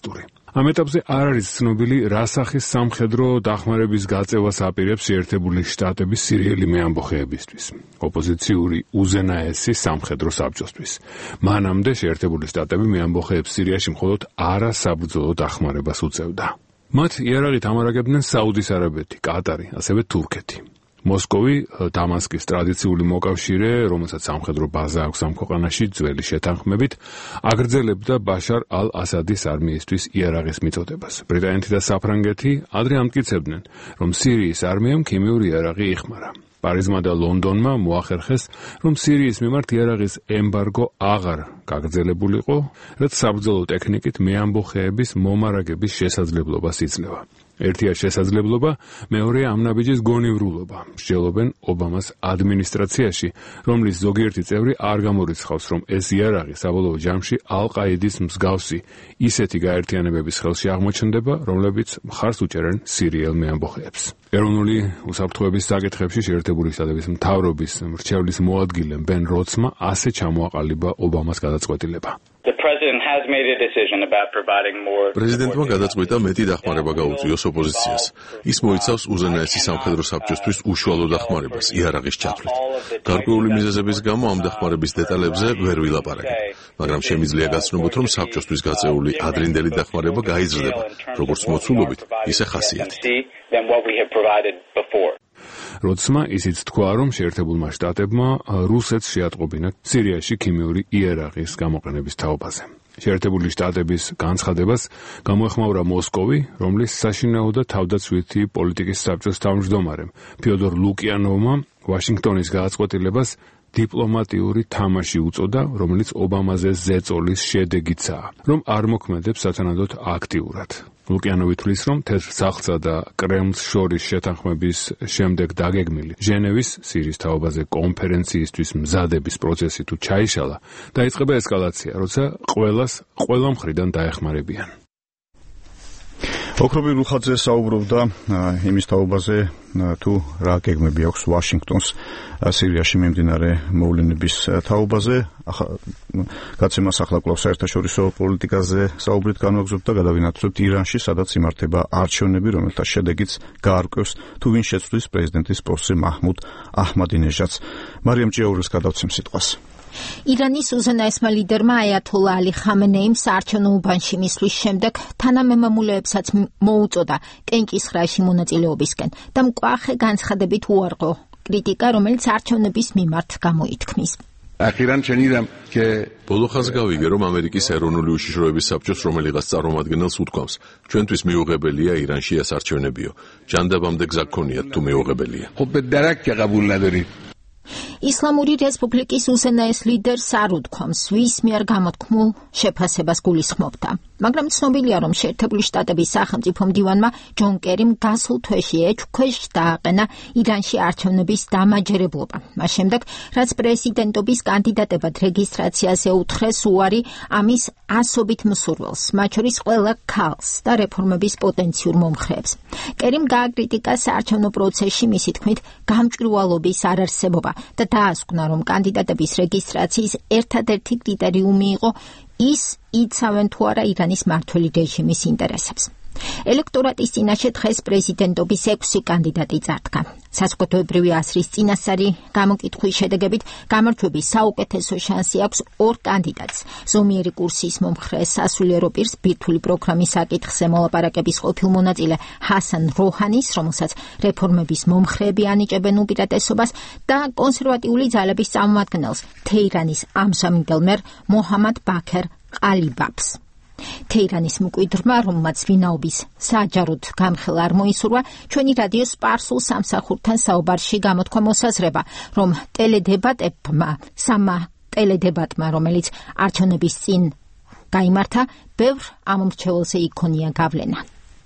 ამ ეტაპზე არ არის ცნობილი, რა სახის სამხედრო დახმარების გაწევას აპირებს შეერთებული შტატების სირიელი მეამბოხეებისთვის, ოპოზიციური უზენაესი სამხედრო საბჭოსთვის. მანამდე შეერთებული შტატები მეამბოხეებს სირიაში მხოლოდ არასაბრძოლო დახმარებას უწევდა. მათ იარაღით ამარაგებდნენ საუდის არაბეთი, კატარი, ასევე თურქეთი. მოსკოვი, დამასკის ტრადიციული მოკავშირე, რომელსაც სამხედრო ბაზა აქვს ამ ქვეყანაში ძველი შეთანხმებით, აგრძელებდა ბაშარ ალ-ასადის არმიისთვის იარაღის მიწოდებას. ბრიტანეთი და საფრანგეთი ადრე ამტკიცებდნენ, რომ სირიის არმიამ ქიმიური იარაღი იხმარა. პარიზმა და ლონდონმა მოახერხეს, რომ სირიის მიმართ იარაღის ემბარგო აღარ გაგრძელებულიყო, რაც საბრძოლო ტექნიკით მეამბოხეების მომარაგების შესაძლებლობას იძლევა. ერთია შესაძლებლობა, მეორეა ამ ნაბიჯის გონივრულობა. მსჯელობენ ობამას ადმინისტრაციაში, რომლის ზოგიერთი წევრი არ გამორიცხავს, რომ ეს იარაღი საბოლოო ჯამში ალ-ყაიდის მსგავსი ისეთი გაერთიანებების ხელში აღმოჩნდება, რომლებიც მხარს უჭერენ სირიელ მეამბოხეებს. ეროვნული უსაფრთხოების საკითხებში შეერთებული შტატების მთავრობის მრჩევლის მოადგილე ბენ როცმა ასე ჩამოაყალიბა ობამას გადაწყვეტილება. პრეზიდენტმა გადაწყვიტა მეტი დახმარება გაუწიოს ოპოზიციას. ის მოიცავს უზენაესი სამხედრო საბჭოსთვის უშუალო დახმარებას იარაღის ჩათვლით. გარკვეული მიზეზების გამო ამ დახმარების დეტალებზე ვერ ვილაპარაკებ, მაგრამ შემიძლია გაცნობოთ, რომ საბჭოსთვის გაწეული ადრინდელი დახმარება გაიზრდება, როგორც მოცულობით, ისე ხასიათით. როცმა ისიც თქვა, რომ შეერთებულმა შტატებმა რუსეთს შეატყობინა სირიაში ქიმიური იარაღის გამოყენების თაობაზე. შეერთებული შტატების განცხადებას გამოეხმაურა მოსკოვი, რომლის საშინაო და თავდაცვითი პოლიტიკის საბჭოს თავმჯდომარემ ფიოდორ ლუკიანოვმა ვაშინგტონის გადაწყვეტილებას დიპლომატიური თამაში უწოდა, რომელიც ობამაზე ზეწოლის შედეგიცაა, რომ არ მოქმედებს სათანადოდ აქტიურად. ლუკიანოვი თვლის, რომ თეთრ სახლსა და კრემლს შორის შეთანხმების შემდეგ დაგეგმილი ჟენევის სირიის თაობაზე კონფერენციისთვის მზადების პროცესი თუ ჩაიშალა, დაიწყება ესკალაცია, როცა ყველას ყველა მხრიდან დაეხმარებიან. ოქრობი რუხაძე საუბრობდა იმის თაობაზე, თუ რა გეგმები აქვს ვაშინგტონს სირიაში მიმდინარე მოვლენების თაობაზე. გაცემას ახლა კვლავ საერთაშორისო პოლიტიკაზე საუბრით განვაგრძობთ და გადავინაცვლებთ ირანში, სადაც იმართება არჩევნები, რომელთა შედეგიც გაარკვევს, თუ ვინ შეცვლის პრეზიდენტის პოსტზე მაჰმუდ აჰმადინეჟადს. მარიამ ჭიაურეს გადავცემ სიტყვას. ირანის უზენაესმა ლიდერმა აიათოლა ალი ხამენეიმ საარჩევნო უბანში მისვლის შემდეგ თანამემამულეებსაც მოუწოდა კენჭისხრაში მონაწილეობისკენ და მკვახე განცხადებით უარყო კრიტიკა, რომელიც არჩევნების მიმართ გამოითქმის. ახირან შენიდამ კე ბოლო ხანს გავიგე, რომ ამერიკის ეროვნული უშიშროების საბჭოს რომელიღაც წარმომადგენელს უთქვამს, ჩვენთვის მიუღებელია ირანში ეს არჩევნებიო. ჯანდაბამდე გზა გქონიათ თუ მიუღებელია. ხო ბედარაკ ყაბულ ნადორი. ისლამური რესპუბლიკის უზენაეს ლიდერს არ უთქვამს, ვის მიერ გამოთქმულ შეფასებას გულისხმობდა. მაგრამ ცნობილია, რომ შეერთებული შტატების სახელმწიფო მდივანმა ჯონ კერიმ გასულ თვეში ეჭვქვეშ დააყენა ირანში არჩევნების დამაჯერებლობა. მას შემდეგ, რაც პრეზიდენტობის კანდიდატებად რეგისტრაციაზე უთხრეს უარი ამის ასობით მსურველს, მათ შორის ყველა ქალს და რეფორმების პოტენციურ მომხრეებს. კერიმ გააკრიტიკა საარჩევნო პროცესში მისი თქმით გამჭვირვალობის არარსებობა და დაასკვნა, რომ კანდიდატების რეგისტრაციის ერთადერთი კრიტერიუმი იყო ის იცავენ თუ არა ირანის მმართველი რეჟიმის ინტერესებს. ელექტორატის წინაშე დღეს პრეზიდენტობის ექვსი კანდიდატი წარდგა. საზოგადოებრივი აზრის წინასწარი გამოკითხვის შედეგებით გამარჯვების საუკეთესო შანსი აქვს ორ კანდიდატს. ზომიერი კურსის მომხრე სასულიერო პირს ბირთვული პროგრამის საკითხზე მოლაპარაკების ყოფილ მონაწილე ჰასან როჰანის, რომელსაც რეფორმების მომხრეები ანიჭებენ უპირატესობას და კონსერვატიული ძალების წარმომადგენელს თეირანის ამჟამინდელ მერ მოჰამად ბაქერ ყალიბაფს. თეირანის მკვიდრმა, რომელმაც ვინაობის საჯაროდ გამხელა არ მოისურვა, ჩვენი რადიოს სპარსულ სამსახურთან საუბარში გამოთქვა მოსაზრება, რომ ტელედებატებმა, სამა ტელედებატმა, რომელიც არჩევნების წინ გაიმართა, ბევრ ამომრჩეველზე იქონია გავლენა.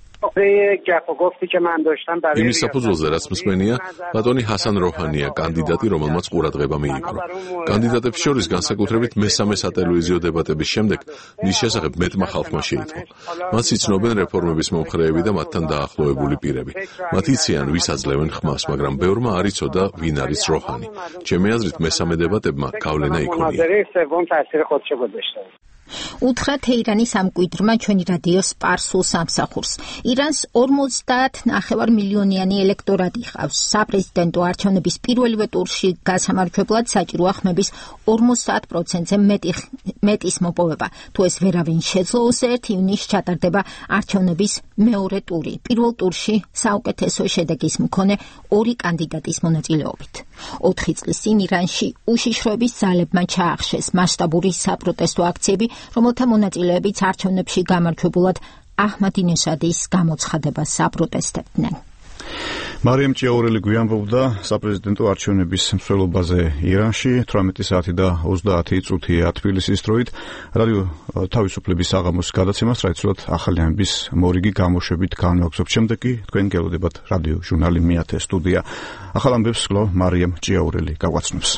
იმის საფუძველზე, რაც მსმენია, ბატონი ჰასან როჰანია კანდიდატი, რომელმაც ყურადღება მიიპყრო. კანდიდატებს შორის განსაკუთრებით მესამე სატელევიზიო დებატების შემდეგ მის შესახებ მეტმა ხალხმა შეიტყო. მათ იცნობენ რეფორმების მომხრეები და მათთან დაახლოებული პირები. მათ იციან, ვის აძლევენ ხმას, მაგრამ ბევრმა არ იცოდა, ვინ არის როჰანი. ჩემი აზრით, მესამე დებატებმა გავლენა იქონია. უთხრა თეირანის ამკვიდრმა ჩვენი რადიოს სპარსულ სამსახურს. ირანს ორმოცდაათ ნახევარ მილიონიანი ელექტორატი ჰყავს. საპრეზიდენტო არჩევნების პირველივე ტურში გასამარჯვებლად საჭიროა ხმების ორმოცდაათ პროცენტზე მეტის მოპოვება. თუ ეს ვერავინ შეძლოს, ერთ ივნისს ჩატარდება არჩევნების მეორე ტური. პირველ ტურში საუკეთესო შედეგის მქონე ორი კანდიდატის მონაწილეობით. ოთხი წლის წინ ირანში უშიშროების ძალებმა ჩაახშეს მასშტაბური საპროტესტო აქციები, რომელთა მონაწილეებიც არჩევნებში გამარჯვებულად აჰმადინეჟადის გამოცხადებას აპროტესტებდნენ. მარიამ ჭიაურელი გვიანბობდა საპრეზიდენტო არჩევნების მსვლელობაზე ირანში. თვრამეტი საათი და ოცდაათი წუთია თბილისის დროით. რადიო თავისუფლების საღამოს გადაცემას რაიცულად ახალი ამბის მორიგი გამოშვებით განვაგრძობთ. შემდეგ კი თქვენ გელოდებათ რადიო ჟურნალი მეათე სტუდია. ახალ ამბებს კვლავ მარიამ ჭიაურელი გაგვაცნობს.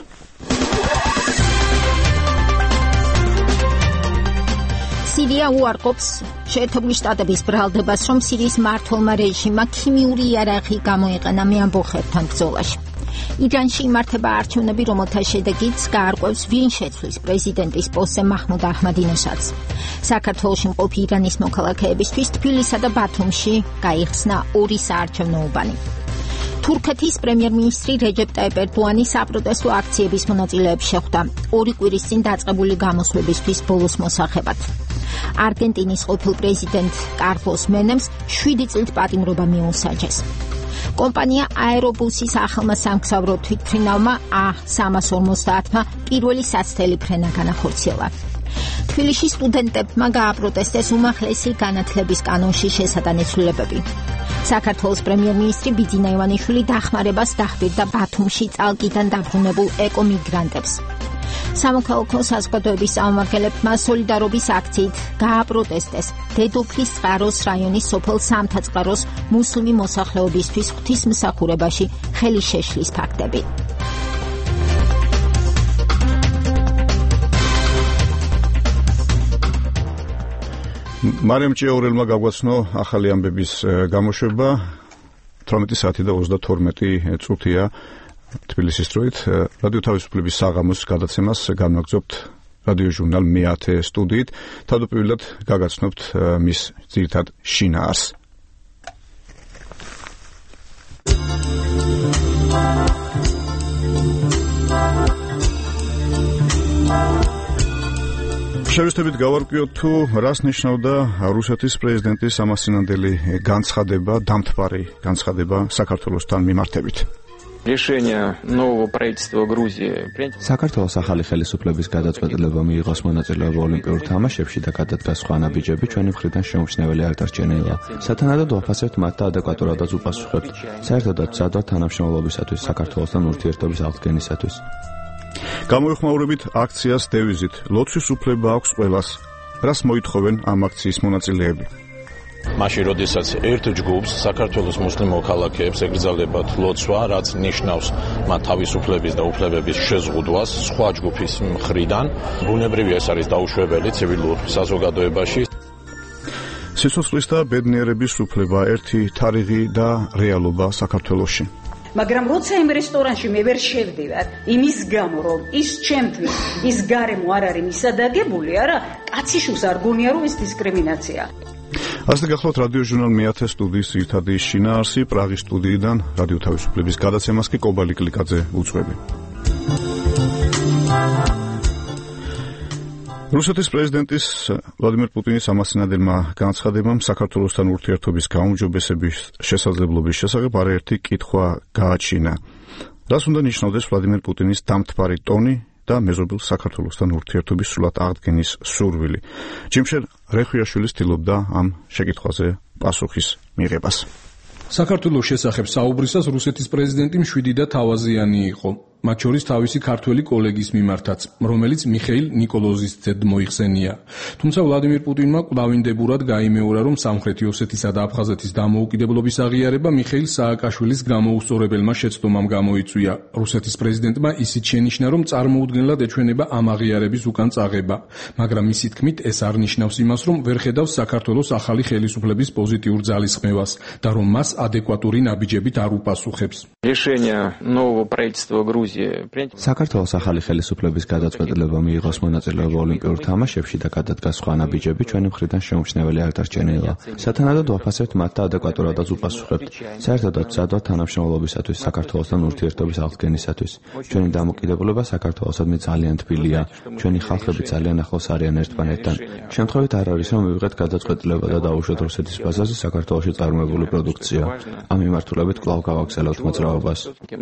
სირია უარყოფს შეერთებული შტატების ბრალდებას, რომ სირიის მმართველმა რეჟიმმა ქიმიური იარაღი გამოიყენა მეამბოხებთან ბრძოლაში. ირანში იმართება არჩევნები, რომელთა შედეგიც გაარკვევს, ვინ შეცვლის პრეზიდენტის პოსტზე მაჰმუდ აჰმადინეჟადს. საქართველოში მყოფი ირანის მოქალაქეებისთვის თბილისსა და ბათუმში გაიხსნა ორი საარჩევნო უბანი. თურქეთის პრემიერ-მინისტრი რეჯეპ ტაიპ ერდოანი საპროტესტო აქციების მონაწილეებს შეხვდა ორი კვირის წინ დაწყებული გამოსვლებისთვის ბოლოს მოსახებად. არგენტინის ყოფილ პრეზიდენტ კარლოს მენემს შვიდი წლით პატიმრობა მიუსაჯეს. კომპანია აერობუსის ახალმა სამგზავრო თვითმფრინავმა A სამას ორმოცდაათმა პირველი საცდელი ფრენა განახორციელა. თბილისში სტუდენტებმა გააპროტესტეს უმაღლესი განათლების კანონში შესატანისწულებები. საქართველოს პრემიერ-მინისტრი ბიძინა ივანიშვილი დახმარებას დახბირდა ბათუმში წალკიდან დაბრუნებულ ეკომიგრანტებს. სამოქალაქო საზოგადოების წარმომადგენლებმა სოლიდარობის აქციით გააპროტესტეს დედოფლის წყაროს რაიონის სოფელ სამთაწყაროს მუსლიმი მოსახლეობისთვის ღვთისმსახურებაში ხელი შეშლის ფაქტები. მარიამ ჭიაურელმა გაგვაცნო ახალი ამბების გამოშვება. თვრამეტი საათი და ოცდათორმეტი წუთია თბილისის დროით. რადიო თავისუფლების საღამოს გადაცემას განვაგრძობთ რადიო ჟურნალ მეათე სტუდიით. თავდაპირველად გაგაცნობთ მის ძირითად შინაარს. შევისწავლეთ გავარკვიოთ თუ რას ნიშნავდა რუსეთის პრეზიდენტის სამასინანდელი განცხადება, დამთვარი განცხადება საქართველოსთან მიმართებით. საქართველოს ახალი ხელისუფლების გადაწყვეტილება მიიღოს მონაწილეობა ოლიმპიურ თამაშებში და გადადგა სხვა ნაბიჯები ჩვენი მხრიდან შეუმჩნეველი არ დარჩენილა. სათანადოდ ვაფასებთ მათ და ადეკვატურადაც უპასუხებთ. საერთოდაც მზადვართ თანამშრომლობისათვის, საქართველოსთან ურთიერთობის აღდგენისათვის. გამოიხმაურებით აქციას დევიზით ლოცვის უფლება აქვს ყველას. რას მოითხოვენ ამ აქციის მონაწილეები? მაშინ, როდესაც ერთ ჯგუფს საქართველოს მუსლიმ მოქალაქეებს ეკრძალებათ ლოცვა, რაც ნიშნავს მათ თავისუფლების და უფლებების შეზღუდვას სხვა ჯგუფის მხრიდან, ბუნებრივია ეს არის დაუშვებელი ცივილურ საზოგადოებაში. სიცოცხლის და ბედნიერების უფლება ერთი თარიღი და რეალობა საქართველოში. მაგრამ როცა იმ რესტორანში მე ვერ შევდივარ, იმის გამო რომ ის ჩემთვის ის გარემო არ არის მისადაგებული, არა, კაციშუს არ გონია რომ ეს დისკრიმინაცია. ასე გახლავთ რადიო ჟურნალ მეათე სტუდიის ძირითადი შინაარსი. პრაღის სტუდიიდან რადიო თავისუფლების გადაცემას კი კობალი კლიკაძე უძღვები. რუსეთის პრეზიდენტის ვლადიმერ პუტინის სამასინადელმა განცხადებამ საქართველოსთან ურთიერთობის გაუმჯობესების შესაძლებლობის შესახებ არაერთი კითხვა გააჩინა. რას უნდა ნიშნავდეს ვლადიმერ პუტინის დამთვარი ტონი და მეზობელ საქართველოსთან ურთიერთობის სრულად აღდგენის სურვილი? ჯიმშერ რეხვიაშვილი ცდილობდა ამ შეკითხვაზე პასუხის მიღებას. საქართველოს შესახებ საუბრისას რუსეთის პრეზიდენტი მშვიდი და თავაზიანი იყო. მათ შორის თავისი ქართველი კოლეგის მიმართაც, რომელიც მიხეილ ნიკოლოზის ძედ მოიხსენია. თუმცა ვლადიმერ პუტინმა კვლავინდებურად გაიმეორა, რომ სამხრეთი ოსეთისა და აფხაზეთის დამოუკიდებლობის აღიარება მიხეილ სააკაშვილის გამოუსწორებელმა შეცდომამ გამოიწვია. რუსეთის პრეზიდენტმა ისიც შენიშნა, რომ წარმოუდგენლად ეჩვენება ამ აღიარების უკან წაღება, მაგრამ მისი თქმით ეს არ ნიშნავს იმას, რომ ვერ ხედავს საქართველოს ახალი ხელისუფლების პოზიტიურ ძალისხმევას და რომ მას ადეკვატური ნაბიჯებით არ უპასუხებს. Решение нового правительства Грузии საქართველოს ახალი ხელისუფლების გადაწყვეტილება მიიღოს მონაწილეობა ოლიმპიურ თამაშებში და გადადგა სხვა ნაბიჯები ჩვენი მხრიდან შეუმჩნეველი არ დარჩენილა. სათანადოდ ვაფასებთ მათ და ადეკვატურადაც უპასუხებთ. საერთოდაც ვცადოთ თანამშრომლობისათვის საქართველოსთან ურთიერთობის აღდგენისათვის. ჩვენი დამოკიდებულება საქართველოსადმი ძალიან თბილია. ჩვენი ხალხები ძალიან ახლოს არიან ერთმანეთთან. შემთხვევით არ არის რომ მივიღეთ გადაწყვეტილება და დაუშვათ რუსეთის ბაზარზე საქართველოში წარმოებული პროდუქცია. ამ მიმართულებით კვლავ გავაგზავნებთ მოძრაობას.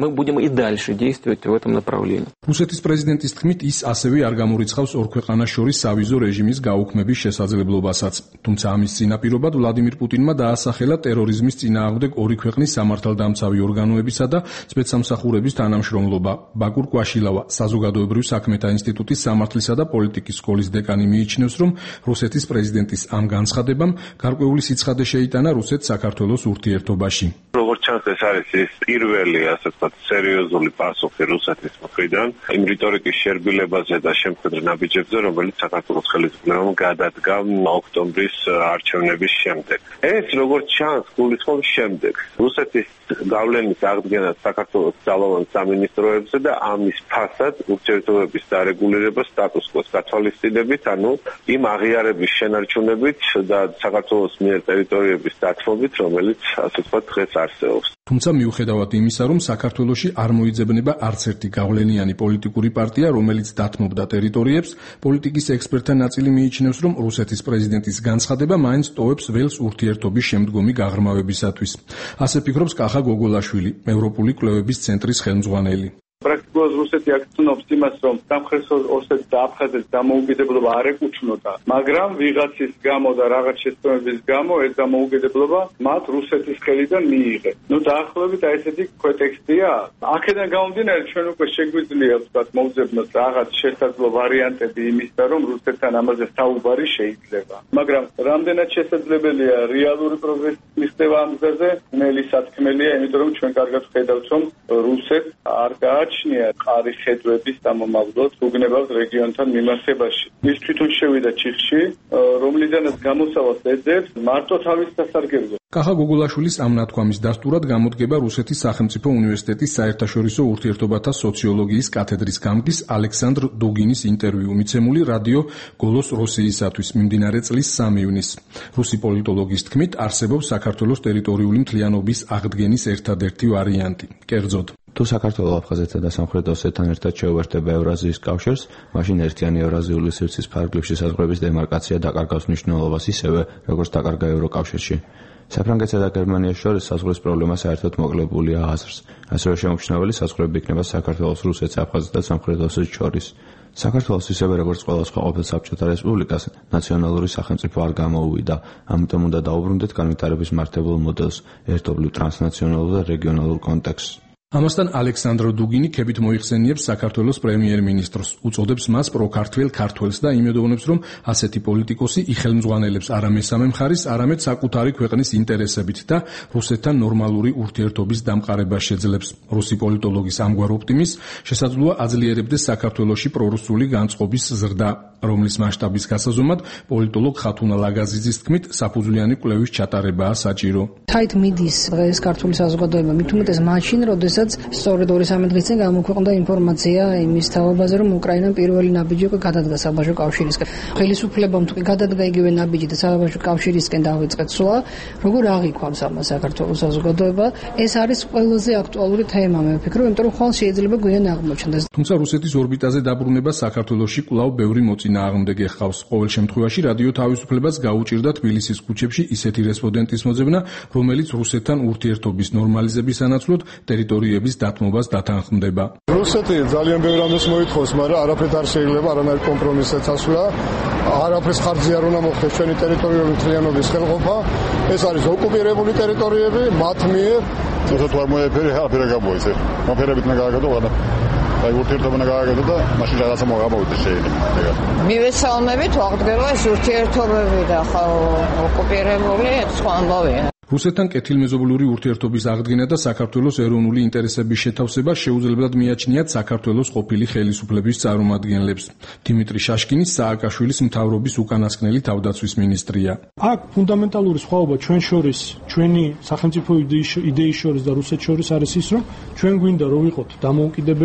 რუსეთის პრეზიდენტის თქმით, ის ასევე არ გამორიცხავს ორ ქვეყანას შორის სავიზო რეჟიმის გაუქმების შესაძლებლობასაც. თუმცა ამის წინაპირობად ვლადიმირ პუტინმა დაასახელა ტერორიზმის წინააღმდეგ ორი ქვეყნის სამართალდამცავი ორგანოებისა და სპეცსამსახურების თანამშრომლობა. ბაკურ კვაშილავა, საზოგადოებრივ საქმეთა ინსტიტუტის სამართლისა და პოლიტიკის სკოლის დეკანი მიიჩნევს, რომ რუსეთის პრეზიდენტის ამ განცხადებამ გარკვეული სიცხადე შეიტანა რუსეთ-საქართველოს ურთიერთობაში. როგორც ჩანს, ეს არის ის პირველი, ასე ვთქვათ, სერიოზული პასუხი რუსეთის მხრიდან იმ რიტორიკის შერბილებაზე და შემქმნელ ნაბიჯებზე, რომელიც საქართველოს ხელისუფლებამ გადადგა ოქტომბრის არჩევნების შემდეგ. ეს როგორც ჩანს, გულისხმობს შემდეგ. რუსეთის გავლენის აღდგენა საქართველოს ძალოვან სამინისტროებზე და ამის ფასად ურთიერთობების დარეგულირება სტატუს-კვოს გათვალისწინებით, ანუ იმ აღიარების შენარჩუნებით და საქართველოს მიერ ტერიტორიების დათმობით, რომელიც ასე ვთქვათ დღეს არსებობს. თუმცა მიუხედავად იმისა, რომ საქართველოში არ მოიძებნება არც ერთი გავლენიანი პოლიტიკური პარტია, რომელიც დათმობდა ტერიტორიებს, პოლიტიკის ექსპერტთა ნაწილი მიიჩნევს, რომ რუსეთის პრეზიდენტის განცხადება მაინც ტოვებს ველს ურთიერთობის შემდგომი გაღრმავებისათვის. ასე ფიქრობს კახა გოგოლაშვილი, ევროპული კვლევების ცენტრის ხელმძღვანელი. პრაქტიკულად რუსეთი აქცნობს იმას, რომ სამხრეთ ოსეთის და აფხაზეთის დამოუკიდებლობა არ ეკუთვნოდა, მაგრამ ვიღაცის გამო და რაღაც შეცდომების გამო ეს დამოუკიდებლობა მათ რუსეთის ხელიდან მიიღეს. ნუ დაახლოებით აი ესეთი ქვეტექსტია. აქედან გამომდინარე ჩვენ უკვე შეგვიძლია ვთქვათ მოვძებნოთ რაღაც შესაძლო ვარიანტები იმისა, რომ რუსეთთან ამაზე საუბარი შეიძლება. მაგრამ რამდენად შესაძლებელია რეალური პროგრესი მისცემა ამ გზაზე, ნელი სათქმელია, იმიტომ რომ ჩვენ კარგად ვხედავთ, რომ რუსეთს არ გააჩნია ყარი ხედვების სამომავლოდ უგნებავთ რეგიონთან მიმართებაში. ის თვითონ შევიდა ჩიხში, რომლიდანაც გამოსავალს ეძებს მარტო თავის სასარგებლოდ. კახა გოგოლაშვილის ამ ნათქვამის დასტურად გამოდგება რუსეთის სახელმწიფო უნივერსიტეტის საერთაშორისო ურთიერთობათა სოციოლოგიის კათედრის გამგის ალექსანდრ დუგინის ინტერვიუ, მიცემული რადიო გოლოს როსიისათვის მიმდინარე წლის სამი ივნისს. რუსი პოლიტოლოგის თქმით, არსებობს საქართველოს ტერიტორიული მთლიანობის აღდგენის ერთადერთი ვარიანტი. კერძოდ, თუ საქართველო აფხაზეთსა და სამხრეთ ოსეთთან ერთად შეუერთდება ევრაზიის კავშირს, მაშინ ერთიანი ევრაზიული სივრცის ფარგლებში საზღვრების დემარკაცია დაკარგავს მნიშვნელობას ისევე, როგორც დაკარგა ევროკავშირში. საფრანგეთსა და გერმანიას შორის საზღვრის პრობლემა საერთოდ მოკლებულია აზრს. ასევე შემოჩნეველი საზღვრები იქნება საქართველოს, რუსეთს, აფხაზეთს და სამხრეთ ოსეთს შორის. საქართველოს ისევე როგორც ყველა სხვა ყოფილ საბჭოთა რესპუბლიკას ნაციონალური სახელმწიფო არ გამოუვიდა, ამიტომ უნდა დაუბრუნდეთ განვითარების მართებულ მოდელს, ერთობლივ ტრანსნაციონალურ და რეგიონალურ კონტექსტს. ამასთან ალექსანდრ დუგინი ქებით მოიხსენიებს საქართველოს პრემიერ-მინისტრს, უწოდებს მას პროქართველ ქართველს და იმედოვნებს, რომ ასეთი პოლიტიკოსი იხელმძღვანელებს არა მესამე მხარის, არამედ საკუთარი ქვეყნის ინტერესებით და რუსეთთან ნორმალური ურთიერთობის დამყარებას შეძლებს. რუსი პოლიტოლოგის ამგვარ ოპტიმიზმს შესაძლოა აძლიერებდეს საქართველოში პრორუსული განწყობის ზრდა, რომლის მასშტაბის გასაზომად პოლიტოლოგ ხათუნა ლაგაზიძის თქმით, საფუძვლიანი კვლევის ჩატარებაა საჭირო. თაით მიდის დღეს ქართული საზოგადოება, მით უმეტეს მაშინ, როდესაც სწორედ ორი სამი დღის წინ გამოქვეყნდა ინფორმაცია იმის თავობაზე, რომ უკრაინამ პირველი ნაბიჯი უკვე გადადგა საბაჟო კავშირისკენ. ხელისუფლებამ თუ გადადგა იგივე ნაბიჯი და საბაჟო კავშირისკენ დავიწყეთ სვლა, როგორ აღიქვამს ამას საქართველოს საზოგადოება? ეს არის ყველაზე აქტუალური თემა, მე ვფიქრობ, იმიტომ რომ ხვალ შეიძლება გვიან აღმოჩნდეს. თუმცა რუსეთის ორბიტაზე დაბრუნება საქართველოში კვლავ ბევრი მოწინააღმდეგე ჰყავს. ყოველ შემთხვევაში რადიო თავისუფლებას გაუჭირდა თბილისის ქუჩებში ისეთი რესპონდენტის მოძებნა, რომელიც რუსეთთან ურთიერთობის ნორმალიზების სანაცვლოდ ტერიტორიების დათმობას დათანხმდება. რუსეთი ძალიან ბევრ რამეს მოითხოვს, მაგრამ არაფერად არ შეიძლება არანაირ კომპრომისებს ასვლა. არაფერს ხარჯზე არ უნდა მოხდეს ჩვენი ტერიტორიული მთლიანობის ხელყოფა. ეს არის ოკუპირებული ტერიტორიები, მათ მიერ თუმცა თუ არ მოეფერე, არაფერი გამოიწე. მოფერებით უნდა გააკეთო, არა. აი ურთიერთობა უნდა გააკეთო და მაშინ რაღაცა მოგამოვიდეს შეიძლება. მივესალმებით, აღდგენვა ეს ურთიერთობები და ხო ოკუპირებული სხვა ამბავია. რუსეთთან კეთილმეზობლური ურთიერთობის აღდგენა და საქართველოს ეროვნული ინტერესების შეთავსება შეუძლებლად მიაჩნიათ საქართველოს ყოფილი ხელისუფლების წარმომადგენლებს. დიმიტრი შაშკინი სააკაშვილის მთავრობის უკანასკნელი თავდაცვის მინისტრია. აქ ფუნდამენტალური სხვაობა ჩვენ შორის, ჩვენი სახელმწიფო იდეის შორის და რუსეთს შორის არის ის, რომ ჩვენ გვინდა რომ ვიყოთ დამოუკიდებელი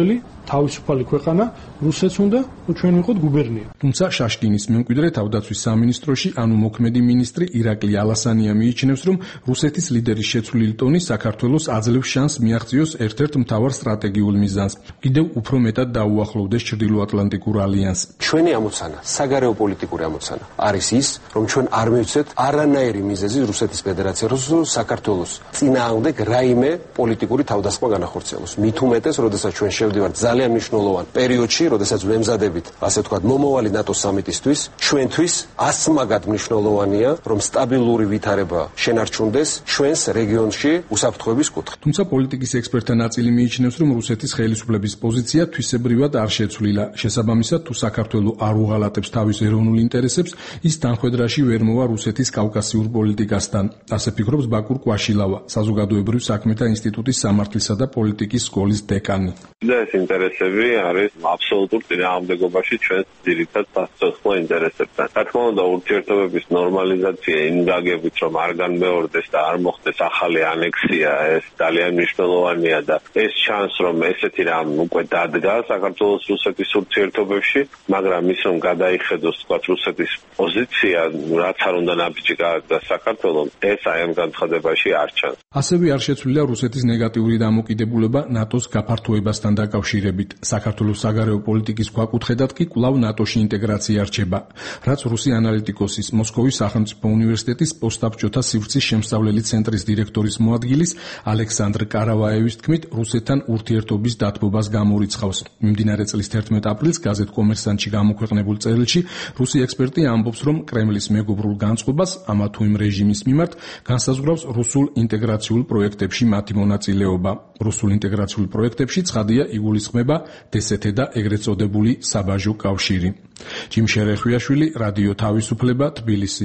თავისუფალი ქვეყანა, რუსეთს უნდა ჩვენ ვიყოთ გუბერნია. თუმცა შაშკინის მემკვიდრე თავდაცვის სამინისტროში, ანუ მოქმედი მინისტრი ირაკლი ალასანია მიიჩნევს, რომ რუსეთის ლიდერის შეცვლილი ტონი საქართველოს აძლევს შანსს მიაღწიოს ერთ-ერთ მთავარ სტრატეგიულ მიზანს, კიდევ უფრო მეტად დაუახლოვდეს ჩრდილოატლანტიკურ ალიანსს. ჩვენი ამოცანა, საგარეო პოლიტიკური ამოცანა არის ის, რომ ჩვენ არ მივცეთ არანაირი მიზეზი რუსეთის ფედერაციას, საქართველოს წინააღმდეგ რაიმე პოლიტიკური თავდასხმა განახორციელოს. მით უმეტეს, როდესაც ჩვენ შევდივართ ძალიან მნიშვნელოვან პერიოდში, როდესაც ვემზადებით, ასე ვთქვათ, მომავალი ნატოს სამიტისთვის, ჩვენთვის ასმაგად მნიშვნელოვანია, რომ სტაბილური ვითარება შენარჩუნდეს ჩვენს რეგიონში უსაფრთხოების კუთხით. თუმცა პოლიტიკის ექსპერტთა ნაწილი მიიჩნევს, რომ რუსეთის ხელისუფლების პოზიცია თვისებრივად არ შეცვლილა. შესაბამისად, თუ საქართველო არ უღალატებს თავის ეროვნულ ინტერესებს, ის თანხვედრაში ვერ მოვა რუსეთის კავკასიურ პოლიტიკასთან. ასე ფიქრობს ბაკურ კვაშილავა, საზოგადოებრივ საქმეთა ინსტიტუტის სამართლისა და პოლიტიკის სკოლის დეკანი. ეს ინტერესები არის აბსოლუტურ წინააღმდეგობაში ჩვენს ძირითად სასოცხლო ინტერესებთან. რა თქმა უნდა, ურთიერთობების ნორმალიზაცია იმ გაგებით, რომ არ განმეორდეს და არ მოხდეს ახალი ანექსია, ეს ძალიან მნიშვნელოვანია და ეს ჩანს, რომ ესეთი რამ უკვე დადგა საქართველოს რუსეთის ურთიერთობებში, მაგრამ ის რომ გადაიხედოს თქვა რუსეთის პოზიცია, რაც არ უნდა ნაბიჯი გააგზავნოს საქართველოს, ეს აი ამ განცხადებაში არ ჩანს. ასევე არ შეცვლილა რუსეთის ნეგატიური დამოკიდებულება ნატოს გაფართოებასთან დაკავშირებით. საქართველოს საგარეო პოლიტიკის ქვაკუთხედად კი კვლავ ნატოში ინტეგრაცია რჩება, რაც რუსი ანალიტიკოსის, მოსკოვის სახელმწიფო უნივერსიტეტის პოსტაბჭოთა სივრცის შემსწავლელი ცენტრის დირექტორის მოადგილის ალექსანდრ კარავაევის თქმით, რუსეთთან ურთიერთობის დათბობას გამორიცხავს. მიმდინარე წლის თერთმეტ აპრილს გაზეთ კომერსანტში გამოქვეყნებულ წერილში რუსი ექსპერტი ამბობს, რომ კრემლის მეგობრულ განწყობას ამა თუ იმ რეჟიმის მიმართ განსაზღვრავს რუსულ ინტეგრაციულ პროექტებში მათი მონაწილეობა. რუსულ ინტეგრაციულ პროექტებში ცხადია იგულისხმება დსთ და ეგრეთ წოდებული საბაჟო კავშირი. ჯიმ შერეხვიაშვილი, რადიო თავისუფლება, თბილისი.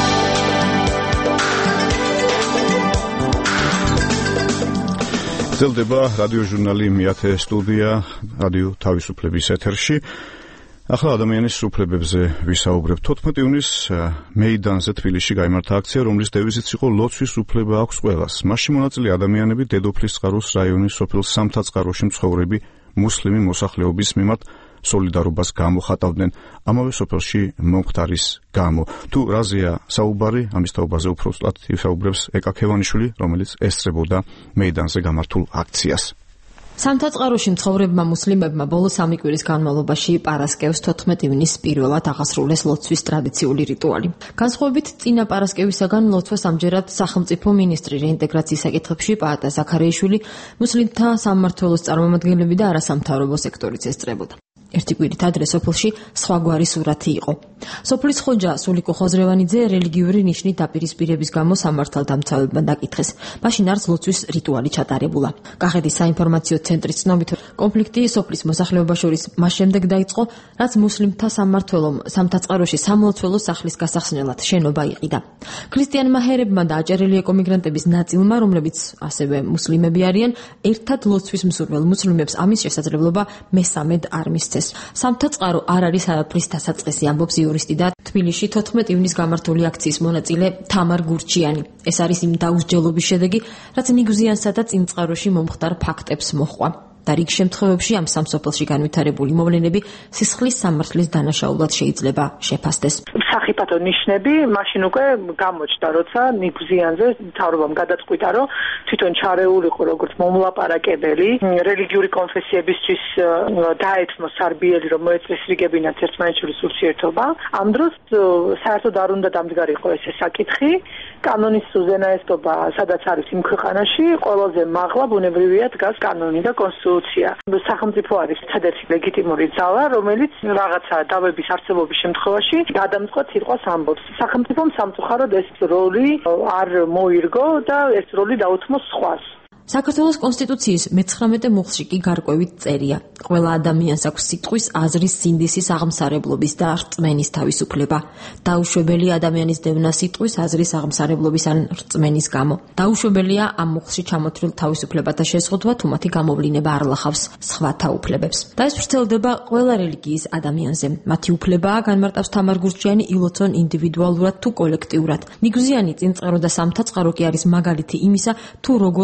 გრძელდება რადიო ჟურნალი მეათე სტუდია რადიო თავისუფლების ეთერში. ახლა ადამიანის სუფლებებზე ვისაუბრებ. თოთხმეტი ივნისს მეიდანზე თბილისში გაიმართა აქცია, რომლის დევიზიც იყო ლოცვის უფლება აქვს ყველას. მასში მონაწილე ადამიანები დედოფლისწყაროს რაიონის სოფელ სამთაწყაროში მცხოვრები მუსლიმი მოსახლეობის მიმართ სოლიდარობას გამოხატავდნენ ამავე სოფელში მომხდარის გამო. თუ რაზეა საუბარი, ამის თაობაზე უფრო სწორად ისაუბრებს ეკა ქევანიშვილი, რომელიც ესწრებოდა მეიდანზე გამართულ აქციას. სამთაწყაროში მცხოვრებმა მუსლიმებმა ბოლო სამი კვირის განმავლობაში პარასკევს თოთხმეტი ივნისს პირველად აღასრულეს ლოცვის ტრადიციული რიტუალი. განსხვავებით წინა პარასკევისაგან, ლოცვას ამჯერად სახელმწიფო მინისტრი რეინტეგრაციის საკითხებში პაატა ზაქარიაშვილი, მუსლიმთა სამმართველოს წარმომადგენლები და არასამთავრობო სექტორიც ესწრებოდა. ერთი კვირით ადრე სოფელში სხვაგვარი სურათი იყო. სოფლის ხოჯა სულიკო ხოზრევანიძე რელიგიური ნიშნით დაპირისპირების გამო სამართალდამცავებმა დაკითხეს. მაშინ არც ლოცვის რიტუალი ჩატარებულა. კახეთის საინფორმაციო ცენტრის ცნობით, კონფლიქტი სოფლის მოსახლეობას შორის მას შემდეგ დაიწყო, რაც მუსლიმთა სამმართველომ სამთაწყაროში სამლოცველო სახლის გასახსნელად შენობა იყიდა. ქრისტიან მაჰერებმა და აჭარელი ეკომიგრანტების ნაწილმა, რომლებიც ასევე მუსლიმები არიან, ერთად ლოცვის მსურველ მუსლიმებს ამის შესაძლებლობა მესამედ არ მისცეს. სამთაწყარო არ არის არაფრის დასაწყისი, ამბობს იურისტი და თბილისში თოთხმეტი ივნისს გამართული აქციის მონაწილე თამარ გურჩიანი. ეს არის იმ დაუსჯელობის შედეგი, რაც ნიგზიანსა და წინწყაროში მომხდარ ფაქტებს მოჰყვა. და რიგ შემთხვევებში ამ სამსოფელში განვითარებული მოვლენები სისხლის სამართლის დანაშაულად შეიძლება შეფასდეს. სახიფათო ნიშნები მაშინ უკვე გამოჩნდა, როცა ნიგზიანზე მთავრობამ გადაწყვიტა, რომ თვითონ ჩარეული იყო როგორც მომლაპარაკებელი რელიგიური კონფესიებისთვის დაეთმო სარბიელი, რომ მოეწესრიგებინათ ერთმანეთშორის ურთიერთობა. ამ დროს საერთოდ არ უნდა დამდგარიყო ესე საკითხი. კანონის უზენაესობა, სადაც არის იმ ქვეყანაში, ყველაზე მაღლა ბუნებრივია დგას კანონი და კონსტიტუცია. სახელმწიფო არის ერთადერთი ლეგიტიმური ძალა, რომელიც რაღაცა დავების არსებობის შემთხვევაში გადამწყვეტ სიტყვას ამბობს. სახელმწიფომ სამწუხაროდ ეს როლი არ მოირგო და ეს როლი დაუთმო სხვას. საქართველოს კონსტიტუციის მეცხრამეტე მუხლში კი გარკვევით წერია: ყველა ადამიანს აქვს სიტყვის, აზრის, სინდისის, აღმსარებლობის და რწმენის თავისუფლება. დაუშვებელი ადამიანის დევნა სიტყვის, აზრის, აღმსარებლობის ან რწმენის გამო. დაუშვებელია ამ მუხლში ჩამოთვლილ თავისუფლებათა შეზღუდვა, თუ მათი გამოვლენა არ ლახავს სხვათა უფლებებს. და ეს ვრცელდება ყველა რელიგიის ადამიანზე. მათი უფლებაა, განმარტავს თამარ გურჩიანი, ილოცონ ინდივიდუალურად თუ კოლექტიურად. ნიგზიანი, წინწყარო და სამთაწყარო კი არის მაგალითი იმისა, თუ როგორ შეეზღუდვა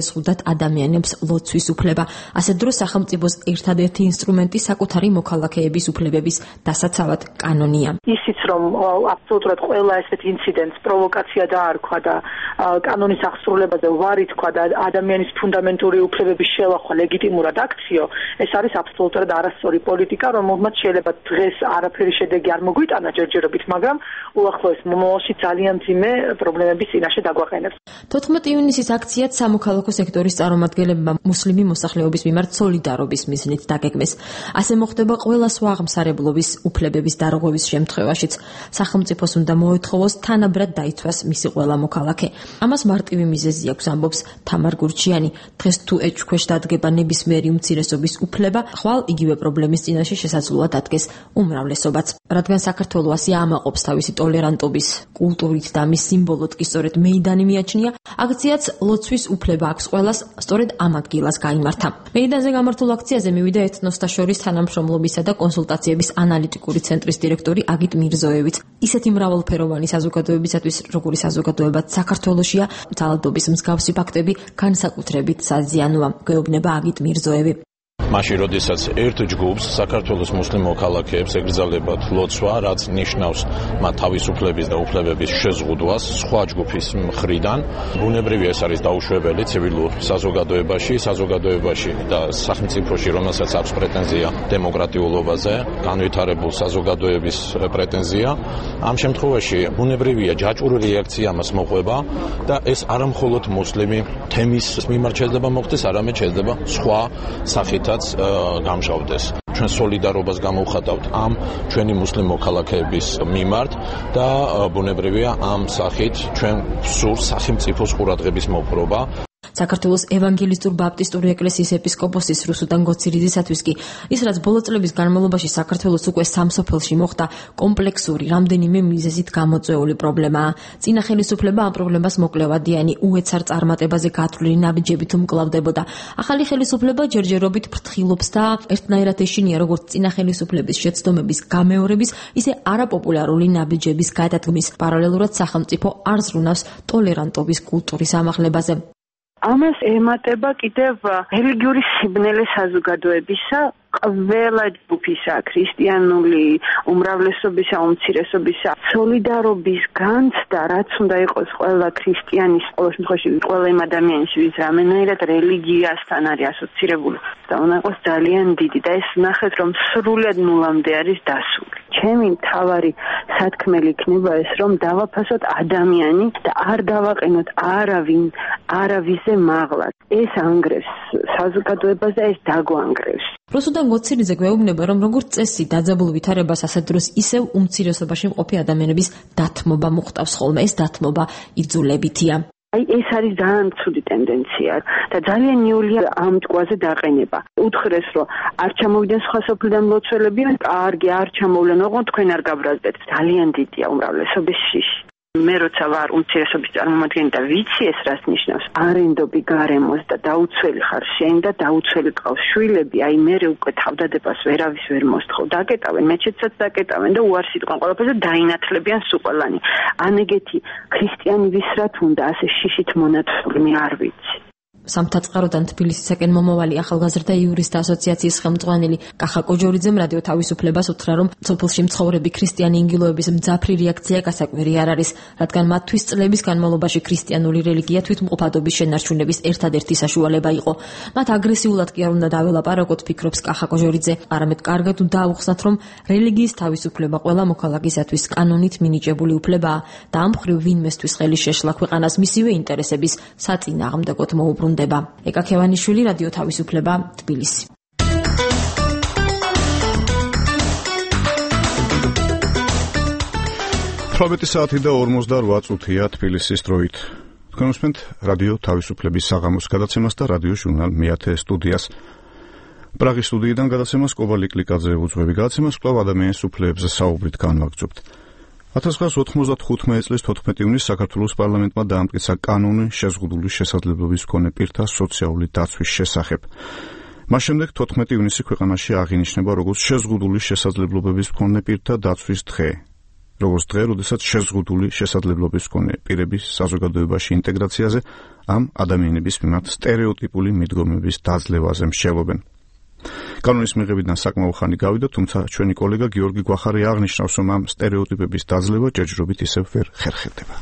შეეზღუდათ ადამიანებს ლოცვის უფლება. ასეთ დროს სახელმწიფოს ერთადერთი ინსტრუმენტი საკუთარი მოქალაქეების უფლებების დასაცავად კანონია. ისიც რომ აბსოლუტურად ყველა ესეთ ინციდენტს პროვოკაცია დაარქვა და კანონის აღსრულებაზე ვარი თქვა და ადამიანის ფუნდამენტური უფლებების შელახვა ლეგიტიმურად აქციო, ეს არის აბსოლუტურად არასწორი პოლიტიკა, რომელმაც შეიძლება დღეს არაფერი შედეგი არ მოგვიტანა ჯერჯერობით, მაგრამ უახლოეს მომავალში ძალიან მძიმე პრობლემების წინაშე დაგვაყენებს. თოთხმეტი ივნისის აქციაც სამოქალაქო სექტორის წარმომადგენლებმა მუსლიმი მოსახლეობის მიმართ სოლიდარობის მიზნით დაგეგმეს. ასე მოხდება ყველა სხვა აღმსარებლობის უფლებების დარღვევის შემთხვევაშიც. სახელმწიფოს უნდა მოეთხოვოს თანაბრად დაიცვას მისი ყველა მოქალაქე. ამას მარტივი მიზეზი აქვს, ამბობს თამარ გურჩიანი. დღეს თუ ეჭვქვეშ დადგება ნებისმიერი უმცირესობის უფლება, ხვალ იგივე პრობლემის წინაშე შესაძლოა დადგეს უმრავლესობაც. რადგან საქართველო ასე ამაყობს თავისი ტოლერანტობის კულტურით და მის სიმბოლოდ კი სწორედ მეიდანი მიაჩნია, აქციაც ლოცვის უფლება აქვს ყველას, სწორედ ამ ადგილას გაიმართა. მეიდანზე გამართულ აქციაზე მივიდა ეთნოსთა შორის თანამშრომლობისა და კონსულტაციების ანალიტიკური ცენტრის დირექტორი აგიტ მირზოევიც. ისეთი მრავალფეროვანი საზოგადოებისათვის, როგორი საზოგადოებაც საქართველოშია, ძალადობის მსგავსი ფაქტები განსაკუთრებით საზიანოა, გვეუბნება აგიტ მირზოევი. მაშინ როდესაც ერთ ჯგუფს საქართველოს მუსლიმ მოქალაქეებს ეკრძალებათ ლოცვა, რაც ნიშნავს მათ თავისუფლების და უფლებების შეზღუდვას სხვა ჯგუფის მხრიდან, ბუნებრივია ეს არის დაუშვებელი ცივილურ საზოგადოებაში, საზოგადოებაში და სახელმწიფოში, რომელსაც აქვს პრეტენზია დემოკრატიულობაზე, განვითარებულ საზოგადოების პრეტენზია. ამ შემთხვევაში ბუნებრივია ჯაჭვური რეაქცია მას მოყვება და ეს არა მხოლოდ მუსლიმი თემის მიმართ შეიძლება მოხდეს, არამედ შეიძლება სხვა სახითაც გამშავდეს. ჩვენ სოლიდარობას გამოვხატავთ ამ ჩვენი მუსლიმ მოქალაქეების მიმართ და ბუნებრივია ამ სახით ჩვენ სურს სახელმწიფოს ყურადღების მოპყრობა. საქართველოს ევანგელისტურ ბაპტისტური ეკლესიის ეპისკოპოსის რუსუდან გოცირიძისათვის კი ის რაც ბოლო წლების განმავლობაში საქართველოს უკვე სამსოფელში მოხდა კომპლექსური რამდენიმე მიზეზით გამოწვეული პრობლემაა. წინა ხელისუფლება ამ პრობლემას მოკლევადიანი უეცარ წარმატებაზე გათვლილი ნაბიჯებით უმკლავდებოდა. ახალი ხელისუფლება ჯერჯერობით ფრთხილობს და ერთნაირად ეშინია როგორც წინა ხელისუფლების შეცდომების გამეორების, ისე არაპოპულარული ნაბიჯების გადადგმის. პარალელურად სახელმწიფო არ ზრუნავს ტოლერანტობის კულტურის ამაღლებაზე. ამას ემატება კიდევ რელიგიური სიბნელე საზოგადოებისა, ყველა ჯგუფისა, ქრისტიანული უმრავლესობისა, უმცირესობისა, სოლიდარობის განცდა, რაც უნდა იყოს ყველა ქრისტიანის, ყოველ შემთხვევაში ყველა იმ ადამიანის, ვის რამენერად რელიგიასთან არის ასოცირებული, და უნდა იყოს ძალიან დიდი და ეს ნახეთ, რომ სრულად ნულამდე არის დასული. ჩემი მთავარი სათქმელი იქნება ეს, რომ დავაფასოთ ადამიანი და არ დავაყენოთ არავინ, არავისზე მაღლა. ეს ანგრევს საზოგადოებას და ეს დაგვანგრევს. რუსუდან გოცირიძე გვეუბნება, რომ როგორც წესი დაძაბულ ვითარებას ასეთ დროს ისევ უმცირესობაში მყოფი ადამიანების დათმობა მოხტავს ხოლმე, ეს დათმობა იძულებითია. აი ეს არის ძალიან ცუდი ტენდენცია და ძალიან იოლია ამ ტყვაზე დაყენება. უთხრეს რომ არ ჩამოვიდნენ სხვა სოფლიდან მლოცველები, კარგი არ ჩამოვლენ, ოღონდ თქვენ არ გაბრაზდეთ. ძალიან დიდია უმრავლესობის შიში. მე როცა ვარ უმცირესობის წარმომადგენელი და ვიცი ეს რას ნიშნავს, არენდობი გარემოს და დაუცველი ხარ შენ და დაუცველი ყავს შვილები, აი მე უკვე თავდადებას ვერავის ვერ მოსთხოვ, დაკეტავენ, მეჩეთსაც დაკეტავენ და უარს იტყვენ ყველაფერზე დაინათლებიან სულ ყველანი. ან ეგეთი ქრისტიანი ვისრათ უნდა ასე შიშით მონათული, მე არ ვიცი. სამთაწყაროდან თბილისისაკენ მომავალი ახალგაზრდა იურისტთა ასოციაციის ხელმძღვანელი კახა კოჯორიძემ რადიო თავისუფლებას უთხრა, რომ სოფელში მცხოვრები ქრისტიანი ინგილოების მძაფრი რეაქცია გასაკვირი არ არის, რადგან მათთვის წლების განმავლობაში ქრისტიანული რელიგია თვითმყოფადობის შენარჩუნების ერთადერთი საშუალება იყო. მათ აგრესიულად კი არ უნდა დაველაპარაკოთ, ფიქრობს კახა კოჯორიძე, არამედ კარგად უნდა აუხსნათ, რომ რელიგიის თავისუფლება ყველა მოქალაქისათვის კანონით მინიჭებული უფლებაა და ამ მხრივ ვინმესთვის ხელი შეშლა ქვეყანას მისივე ინტერესების საწინააღმდეგოდ მოუბრუნდება. ეკა ქევანიშვილი, რადიო თავისუფლება, თბილისი. თვრამეტი საათი და ორმოცდაოთხ წუთია თბილისის დროით. თქვენ უსმენთ რადიო თავისუფლების საღამოს გადაცემას და რადიო ჟურნალ მეათე სტუდიას. პრაღის სტუდიიდან გადაცემას კობალიკ ლიკაძე უძღვები. გადაცემას კვლავ ადამიანის უფლებებზე საუბრით განვაგრძობთ. ათას ცხრაასი ოთხმოცდახუთმეტი წლის თოთხმეტი ივნისს საქართველოს პარლამენტმა დაამტკიცა კანონი შეზღუდული შესაძლებლობის მქონე პირთა სოციალური დაცვის შესახებ. მას შემდეგ თოთხმეტი ივნისი ქვეყანაში აღინიშნება როგორც შეზღუდული შესაძლებლობების მქონე პირთა დაცვის დღე. როგორც დღე, როდესაც შეზღუდული შესაძლებლობის მქონე პირების საზოგადოებაში ინტეგრაციაზე ამ ადამიანების მიმართ სტერეოტიპული მიდგომების დაძლევაზე მსჯელობენ. კანონის მიღებიდან საკმაო ხანი გავიდა, თუმცა ჩვენი კოლეგა გიორგი გვახარი აღნიშნავს, რომ ამ სტერეოტიპების დაძლევა ჯერჯერობით ისევ ვერ ხერხდება.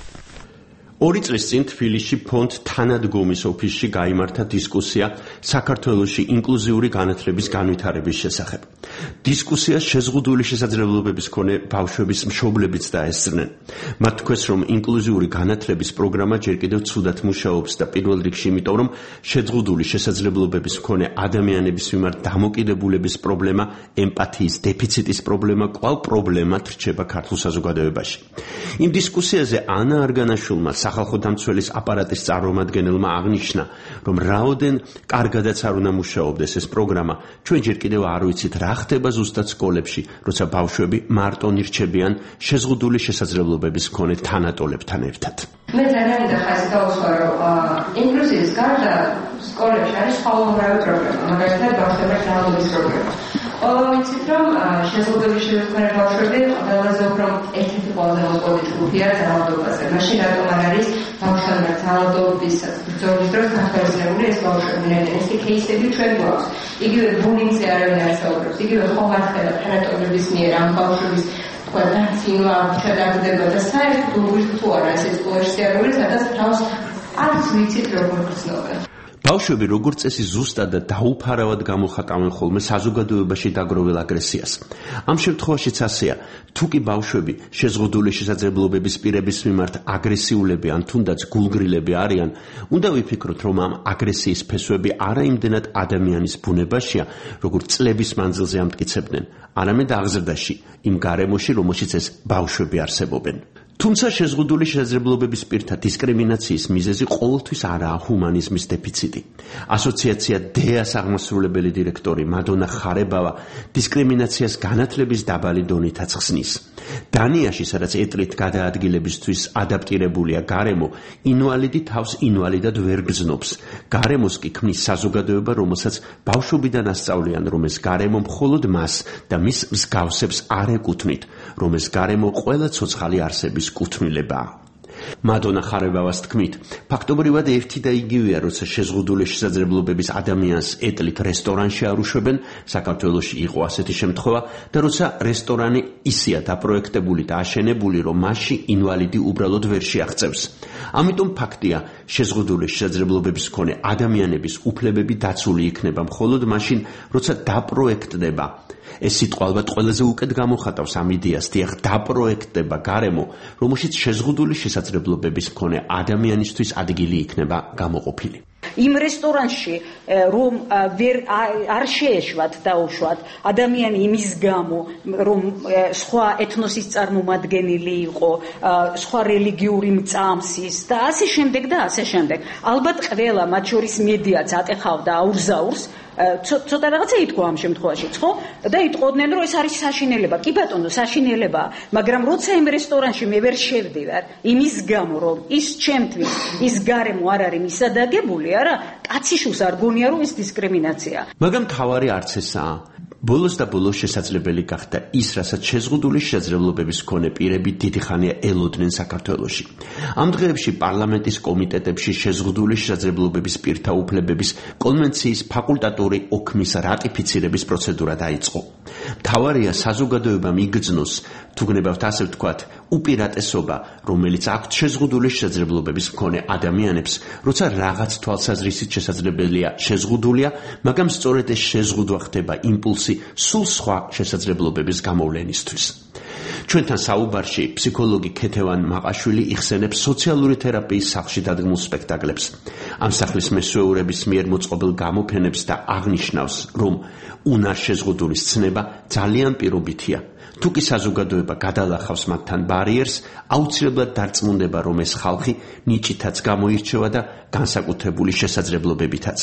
ორი წლის წინ თბილისში ფონდ თანადგომის ოფისში გაიმართა დისკუსია საქართველოში ინკლუზიური განათლების განვითარების შესახებ. დისკუსიას შეზღუდული შესაძლებლობების მქონე ბავშვების მშობლებიც დაესწრნენ. მათ თქვეს, რომ ინკლუზიური განათლების პროგრამა ჯერ კიდევ ცუდად მუშაობს და პირველ რიგში იმიტომ, რომ შეზღუდული შესაძლებლობების მქონე ადამიანების მიმართ დამოკიდებულების პრობლემა, ემპათიის დეფიციტის პრობლემა კვლავ პრობლემად რჩება ქართულ საზოგადოებაში. იმ დისკუსიაზე ანა არგანაშვილმა სახალხო დამცველის აპარატის წარმომადგენელმა აღნიშნა, რომ რაოდენ კარგადაც არ უნდა მუშაობდეს ეს პროგრამა, ჩვენ ჯერ კიდევ არ ვიცით რა ხდება ზუსტად სკოლებში, როცა ბავშვები მარტო ნირჩებიან შეზღუდული შესაძლებლობების მქონე თანატოლებთან ერთად. მე ძალიან დახასი დავუსვა, რომ ინკლუზიის გარდა სკოლებში არის სხვა უამრავი პრობლემა, მაგალითად ბავშვების რაოდენობის პრობლემა. ყველა ვიცით, რომ შეზღუდული შესაძლებლობების ბავშვები ყველაზე უფრო ერთ-ერთი ყველაზე მოკლედი ჯგუფია ძალადობაზე. მაშინ რატომ არ არის ბავშვებმა ძალადობის ბრძოლის დროს გახარისხებული ეს ბავშვები? ეს кейსები ჩვენ გვაქვს. იგივე ბულინგზე არავინ არ საუბრობს, იგივე ხომარხელა თანატოლების მიერ ამ ბავშვების თქვა დაცინვა ჩადაგდება და საერთოდ უღვირთ თუ არა ეს სკოლაში არის, სადაც თავს არც ვიცით როგორ გრძნობენ. ბავშვები როგორც წესი ზუსტად და დაუფარავად გამოხატავენ ხოლმე საზოგადოებაში დაგროვილ აგრესიას. ამ შემთხვევაშიც ასეა, თუ კი ბავშვები შეზღუდული შესაძლებლობების პირების მიმართ აგრესიულები ან თუნდაც გულგრილები არიან, უნდა ვიფიქროთ, რომ ამ აგრესიის ფესვები არა იმდენად ადამიანის ბუნებაშია, როგორც წლების მანძილზე ამტკიცებდნენ, არამედ აღზრდაში, იმ გარემოში, რომელშიც ეს ბავშვები არსებობენ. თუმცა შეზღუდული შესაძლებლობების პირთა დისკრიმინაციის მიზეზი ყოველთვის არაა ჰუმანიზმის დეფიციტი. ასოციაცია დეას აღმასრულებელი დირექტორი მადონა ხარებავა დისკრიმინაციას განათლების დაბალი დონითაც ხსნის. დანიაში, სადაც ეტლით გადაადგილებისთვის ადაპტირებულია გარემო, ინვალიდი თავს ინვალიდად ვერ გრძნობს. გარემოს კი ქმნის საზოგადოება, რომელსაც ბავშვობიდან ასწავლიან, რომ ეს გარემო მხოლოდ მას და მის მსგავსებს არ ეკუთვნით, რომ ეს გარემო ყველა ცოცხალი არსების კუთვნილებაა. მადონა ხარებავას თქმით, ფაქტობრივად ერთი და იგივეა, როცა შეზღუდული შესაძლებლობების ადამიანს ეტლით რესტორანში არ უშვებენ, საქართველოში იყო ასეთი შემთხვევა, და როცა რესტორანი ისეა დაპროექტებული და აშენებული, რომ მასში ინვალიდი უბრალოდ ვერ შეაღწევს. ამიტომ ფაქტია, შეზღუდული შესაძლებლობების მქონე ადამიანების უფლებები დაცული იქნება მხოლოდ მაშინ, როცა დაპროექტდება. ეს სიტყვა ალბათ ყველაზე უკეთ გამოხატავს ამ იდეას, დიახ, დაპროექტდება გარემო, რომელშიც შეზღუდული შესაძლებლობების მქონე ადამიანისთვის ადგილი იქნება გამოყოფილი. იმ რესტორანში რომ ვერ არ შეეშვათ დაუშვათ ადამიანი იმის გამო, რომ სხვა ეთნოსის წარმომადგენელი იყო, სხვა რელიგიური მწამსის და ასე შემდეგ და ასე შემდეგ. ალბათ ყველა მათ შორის მედიაც ატეხავდა აურზაურს, ცოტა რაღაცა ითქვა ამ შემთხვევაში, ხო? და იტყოდნენ, რომ ეს არის საშინელება. კი ბატონო, საშინელებაა, მაგრამ როცა იმ რესტორანში მე ვერ შევდივარ, იმის გამო, რომ ის ჩემთვის ის გარემო არ არის მისადაგებული, არა, კაცი შუს არ გონია, რომ ეს დისკრიმინაციაა. მაგრამ თავარი არც ესაა. ბოლოს და ბოლოს შესაძლებელი გახდა ის, რასაც შეზღუდული შესაძლებლობების მქონე პირები დიდი ხანია ელოდნენ საქართველოში. ამ დღეებში პარლამენტის კომიტეტებში შეზღუდული შესაძლებლობების პირთა უფლებების კონვენციის ფაკულტატური ოქმის რატიფიცირების პროცედურა დაიწყო. მთავარია საზოგადოებამ იგრძნოს, თუ გნებავთ ასე ვთქვათ, უპირატესობა, რომელიც აქვთ შეზღუდული შესაძლებლობების მქონე ადამიანებს, როცა რაღაც თვალსაზრისით შესაძლებელია შეზღუდულია, მაგრამ სწორედ ეს შეზღუდვა ხდება იმპულსი სულ სხვა შესაძლებლობების გამოვლენისთვის. ჩვენთან საუბარში ფსიქოლოგი ქეთევან მაყაშვილი იხსენებს სოციალური თერაპიის სახლში დადგმულ სპექტაკლებს, ამ სახლის მესვეურების მიერ მოწყობილ გამოფენებს და აღნიშნავს, რომ უნარ შეზღუდულის ცნება ძალიან პირობითია. თუ კი საზოგადოება გადალახავს მათთან ბარიერს, აუცილებლად დარწმუნდება, რომ ეს ხალხი ნიჭითაც გამოირჩევა და განსაკუთრებული შესაძლებლობებითაც.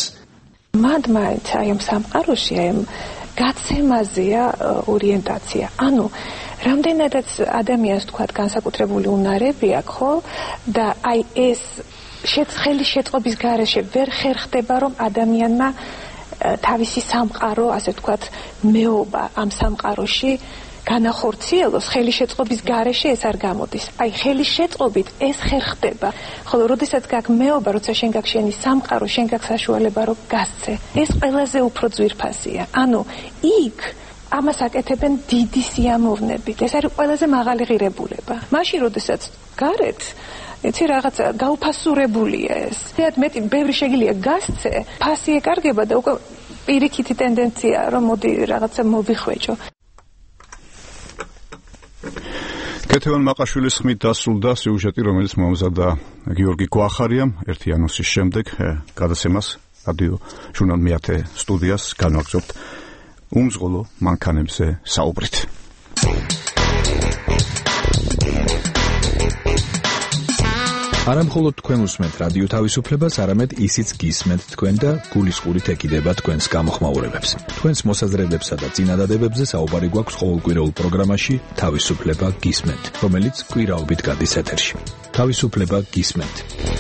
მათ მაინც აი ამ სამყაროში აი გაცემაზეა ორიენტაცია. ანუ რამდენადაც ადამიანს თქვათ განსაკუთრებული უნარები აქვს, ხო? და აი ეს შეცხელი შეწყობის გარეშე ვერ ხერხდება, რომ ადამიანმა თავისი სამყარო, ასე ვთქვათ, მეობა ამ სამყაროში განახორციელოს ხელი შეწყობის გარეშე ეს არ გამოდის. აი ხელი შეწყობით ეს ხერ ხდება. ხოლო როდესაც გაქვს მეობა, როცა შენ გაქვს შენი სამყარო, შენ გაქვს საშუალება რომ გასცე. ეს ყველაზე უფრო ძვირფასია. ანუ იქ ამას აკეთებენ დიდი სიამოვნებით. ეს არის ყველაზე მაღალი ღირებულება. მაშინ როდესაც გარეთ ეცი რაღაცა გაუფასურებულია ეს. თეატ მეტი ბევრი შეგიძლია გასცე, ფასი ეკარგება და უკვე პირიქითი ტენდენცია რომ მოდი რაღაცა მოვიხვეჭო. კეთევან მაყაშვილის ხმით დასრულდა სიუჟეტი, რომელიც მომზადდა გიორგი გვახარიამ ერთი ანონსის შემდეგ გადაცემას რადიო ჟურნალ მეათე სტუდიას განვაგრძობთ უმძღოლო მანქანებზე საუბრით. არა მხოლოდ თქვენ უსმენთ რადიო თავისუფლებას, არამედ ისიც გისმენთ თქვენ და გულისყურით ეკიდება თქვენს გამოხმაურებებს. თქვენს მოსაზრებებსა და წინადადებებზე საუბარი გვაქვს ყოველკვირეულ პროგრამაში თავისუფლება გისმენთ, რომელიც კვირაობით გადის ეთერში. თავისუფლება გისმენთ.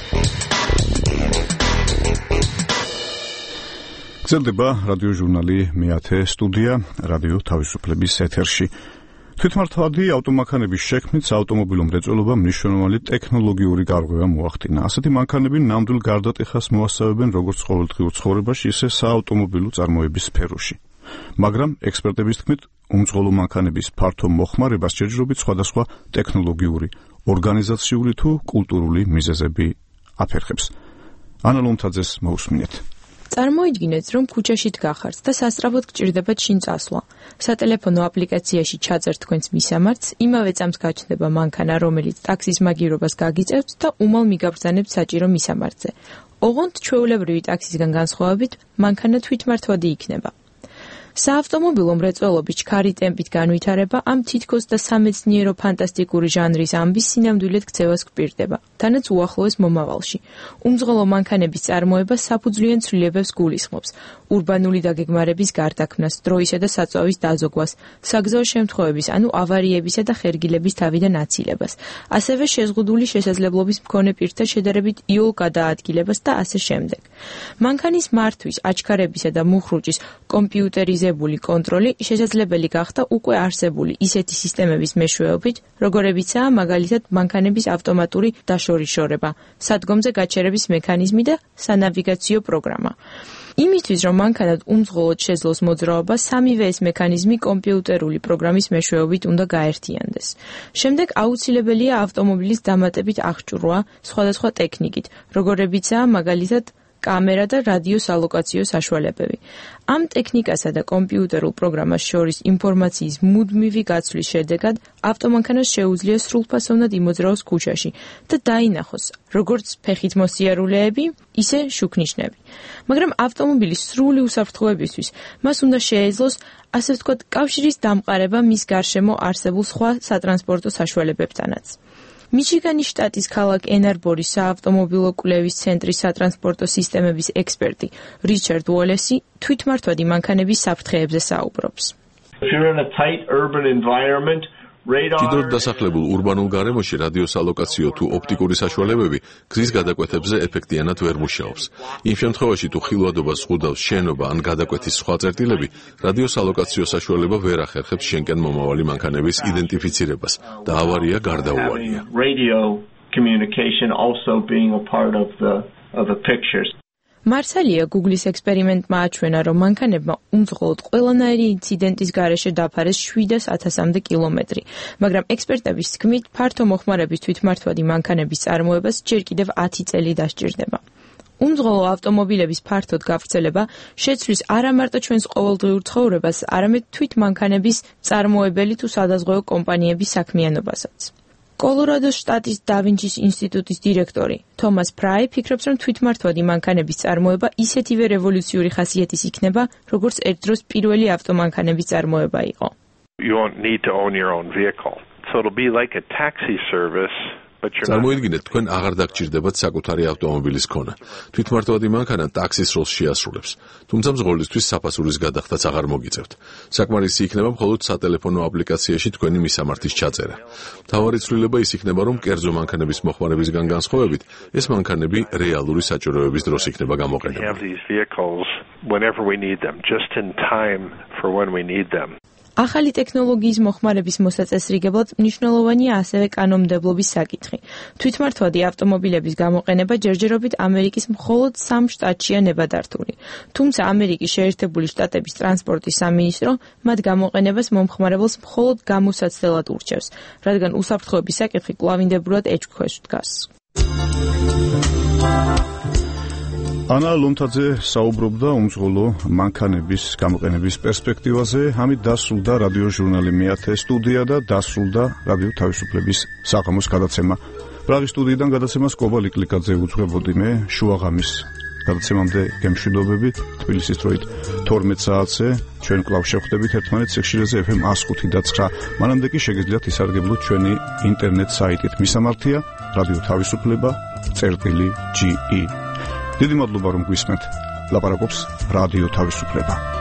გრძელდება რადიო ჟურნალი მეათე სტუდია რადიო თავისუფლების ეთერში. თვითმართვადი ავტომანქანების შექმნით საავტომობილო მრეწველობა მნიშვნელოვანი ტექნოლოგიური გარღვევა მოახდინა. ასეთი მანქანები ნამდვილ გარდატეხას მოასწავებენ როგორც ყოველდღიურ ცხოვრებაში, ისე საავტომობილო წარმოების სფეროში. მაგრამ ექსპერტების თქმით, უმძღოლო მანქანების ფართო მოხმარება შეჯრობით სხვადასხვა ტექნოლოგიური, ორგანიზაციული თუ კულტურული მიზეზები აფერხებს. ანა ლომთაძეს მოусმინეთ. წარმოიდგინეთ, რომ ქუჩაში დგახართ და სასწრაფოდ გჭირდებათ შინ წასვლა. სატელეფონო აპლიკაციაში ჩაწერთ თქვენს მისამართს, იმავე წამს გაჩნდება მანქანა, რომელიც ტაქსის მაგირობას გაგიწევთ და უმალ მიგაბრძანებთ საჭირო მისამართზე. ოღონდ ჩვეულებრივი ტაქსისგან განსხვავებით, მანქანა თვითმართვადი იქნება. საავტომობილო მრეწველობის ჩქარი ტემპით განვითარება ამ თითქოს და სამეცნიერო ფანტასტიკური ჟანრის ამბის სინამდვილედ ქცევას გვპირდება, თანაც უახლოეს მომავალში. უმძღოლო მანქანების წარმოება საფუძვლიან ცვლილებებს გულისხმობს, ურბანული დაგეგმარების გარდაქმნას, დროისა და საწვავის დაზოგვას, საგზაო შემთხვევების, ანუ ავარიებისა და ხერგილების თავიდან აცილებას, ასევე შეზღუდული შესაძლებლობის მქონე პირთა შედარებით იოლ გადაადგილებას და ასე შემდეგ. მანქანის მართვის, აჩქარებისა და მუხრუჭის კომპიუტერიზებული კონტროლი შესაძლებელი გახდა უკვე არსებული ისეთი სისტემების მეშვეობით, როგორებიცაა მაგალითად მანქანების ავტომატური დაშორიშორება, სადგომზე გაჩერების მექანიზმი და სანავიგაციო პროგრამა. იმისთვის, რომ მანქანად უმძღოლოდ შეძლოს მოძრაობა, სამივე ეს მექანიზმი კომპიუტერული პროგრამის მეშვეობით უნდა გაერთიანდეს. შემდეგ აუცილებელია ავტომობილის დამატებით აღჭურვა სხვადასხვა ტექნიკით, როგორებიცაა მაგალითად კამერა და რადიოს ალოკაციო საშუალებები. ამ ტექნიკასა და კომპიუტერულ პროგრამას შორის ინფორმაციის მუდმივი გაცვლის შედეგად ავტომანქანას შეუძლია სრულფასოვნად იმოძრაოს ქუჩაში და დაინახოს როგორც ფეხით მოსიარულეები, ისე შუქნიშნები. მაგრამ ავტომობილის სრული უსაფრთხოებისთვის მას უნდა შეეძლოს, ასე ვთქვათ, კავშირის დამყარება მის გარშემო არსებულ სხვა სატრანსპორტო საშუალებებთანაც. მიჩიგანის შტატის ქალაქ ენარბორის საავტომობილო კვლევის ცენტრის სატრანსპორტო სისტემების ექსპერტი რიჩარდ უოლესი თვითმართვადი მანქანების საფრთხეებზე საუბრობს. მჭიდროდ დასახლებულ ურბანულ გარემოში რადიოს ალოკაციო თუ ოპტიკური საშუალებები გზის გადაკვეთებზე ეფექტიანად ვერ მუშაობს. იმ შემთხვევაში თუ ხილვადობა ზღუდავს შენობა ან გადაკვეთის სხვა წერტილები, რადიოს ალოკაციო საშუალება ვერ ახერხებს შენკენ მომავალი მანქანების იდენტიფიცირებას და ავარია გარდაუვალია. მარსალია Google-ის ექსპერიმენტმა აჩვენა, რომ მანქანებმა უმძღოლოდ ყველანაირი ინციდენტის გარეშე დაფარეს შვიდას ათასამდე კილომეტრი, მაგრამ ექსპერტების თქმით, ფართო მოხმარების თვითმართვადი მანქანების წარმოებას ჯერ კიდევ ათი წელი დასჭირდება. უმძღოლო ავტომობილების ფართოდ გავრცელება შეცვლის არა მარტო ჩვენს ყოველდღიურ ცხოვრებას, არამედ თვით მანქანების წარმოებელი თუ სადაზღვევო კომპანიების საქმიანობასაც. კოლორადოს შტატის დავინჩის ინსტიტუტის დირექტორი თომას ფრაი ფიქრობს, რომ თვითმართვადი მანქანების წარმოება ისეთივე რევოლუციური ხასიათის იქნება, როგორც ერთდროს პირველი ავტომანქანების წარმოება იყო. You won't need to own your own vehicle. So it'll be like a taxi service. წარმოიდგინეთ, თქვენ აღარ დაგჭირდებათ საკუთარი ავტომობილის ქონა. თვითმართვადი მანქანა ტაქსის როლს შეასრულებს, თუმცა მძღოლისთვის საფასურის გადახდაც აღარ მოგიწევთ. საკმარისი იქნება მხოლოდ სატელეფონო აპლიკაციაში თქვენი მისამართის ჩაწერა. მთავარი ცვლილება ის იქნება, რომ კერძო მანქანების მოხმარებისგან განსხვავებით, ეს მანქანები რეალური საჭიროების დროს იქნება გამოყენებული. ახალი ტექნოლოგიის მოხმარების მოსაწესრიგებლად მნიშვნელოვანია ასევე კანონმდებლობის საკითხი. თვითმართვადი ავტომობილების გამოყენება ჯერჯერობით ამერიკის მხოლოდ სამ შტატშია ნებადართული. თუმცა ამერიკის შეერთებული შტატების ტრანსპორტის სამინისტრო მათ გამოყენებას მომხმარებელს მხოლოდ გამოსაცდელად ურჩევს, რადგან უსაფრთხოების საკითხი კვლავინდებურად ეჭვქვეშ დგას. ანა ლომთაძე საუბრობდა უმძღოლო მანქანების გამოყენების პერსპექტივაზე. ამით დასრულდა რადიო ჟურნალი მეათე სტუდია და დასრულდა რადიო თავისუფლების საღამოს გადაცემა. პრაღის სტუდიიდან გადაცემას კობა ლიკლიკაძე უძღვებოდი მე. შუაღამის გადაცემამდე გემშვიდობებით. თბილისის დროით თორმეტ საათზე ჩვენ კვლავ შევხვდებით ერთმანეთს სიხშირეზე ეფ ემ one oh five და nine. მანამდე კი შეგიძლიათ ისარგებლოთ ჩვენი ინტერნეტ საიტით. მისამართია რადიო თავისუფლება წერტილი ჯი ი. დიდი მადლობა რომ გვისმენთ. ლაპარაკობს რადიო თავისუფლება.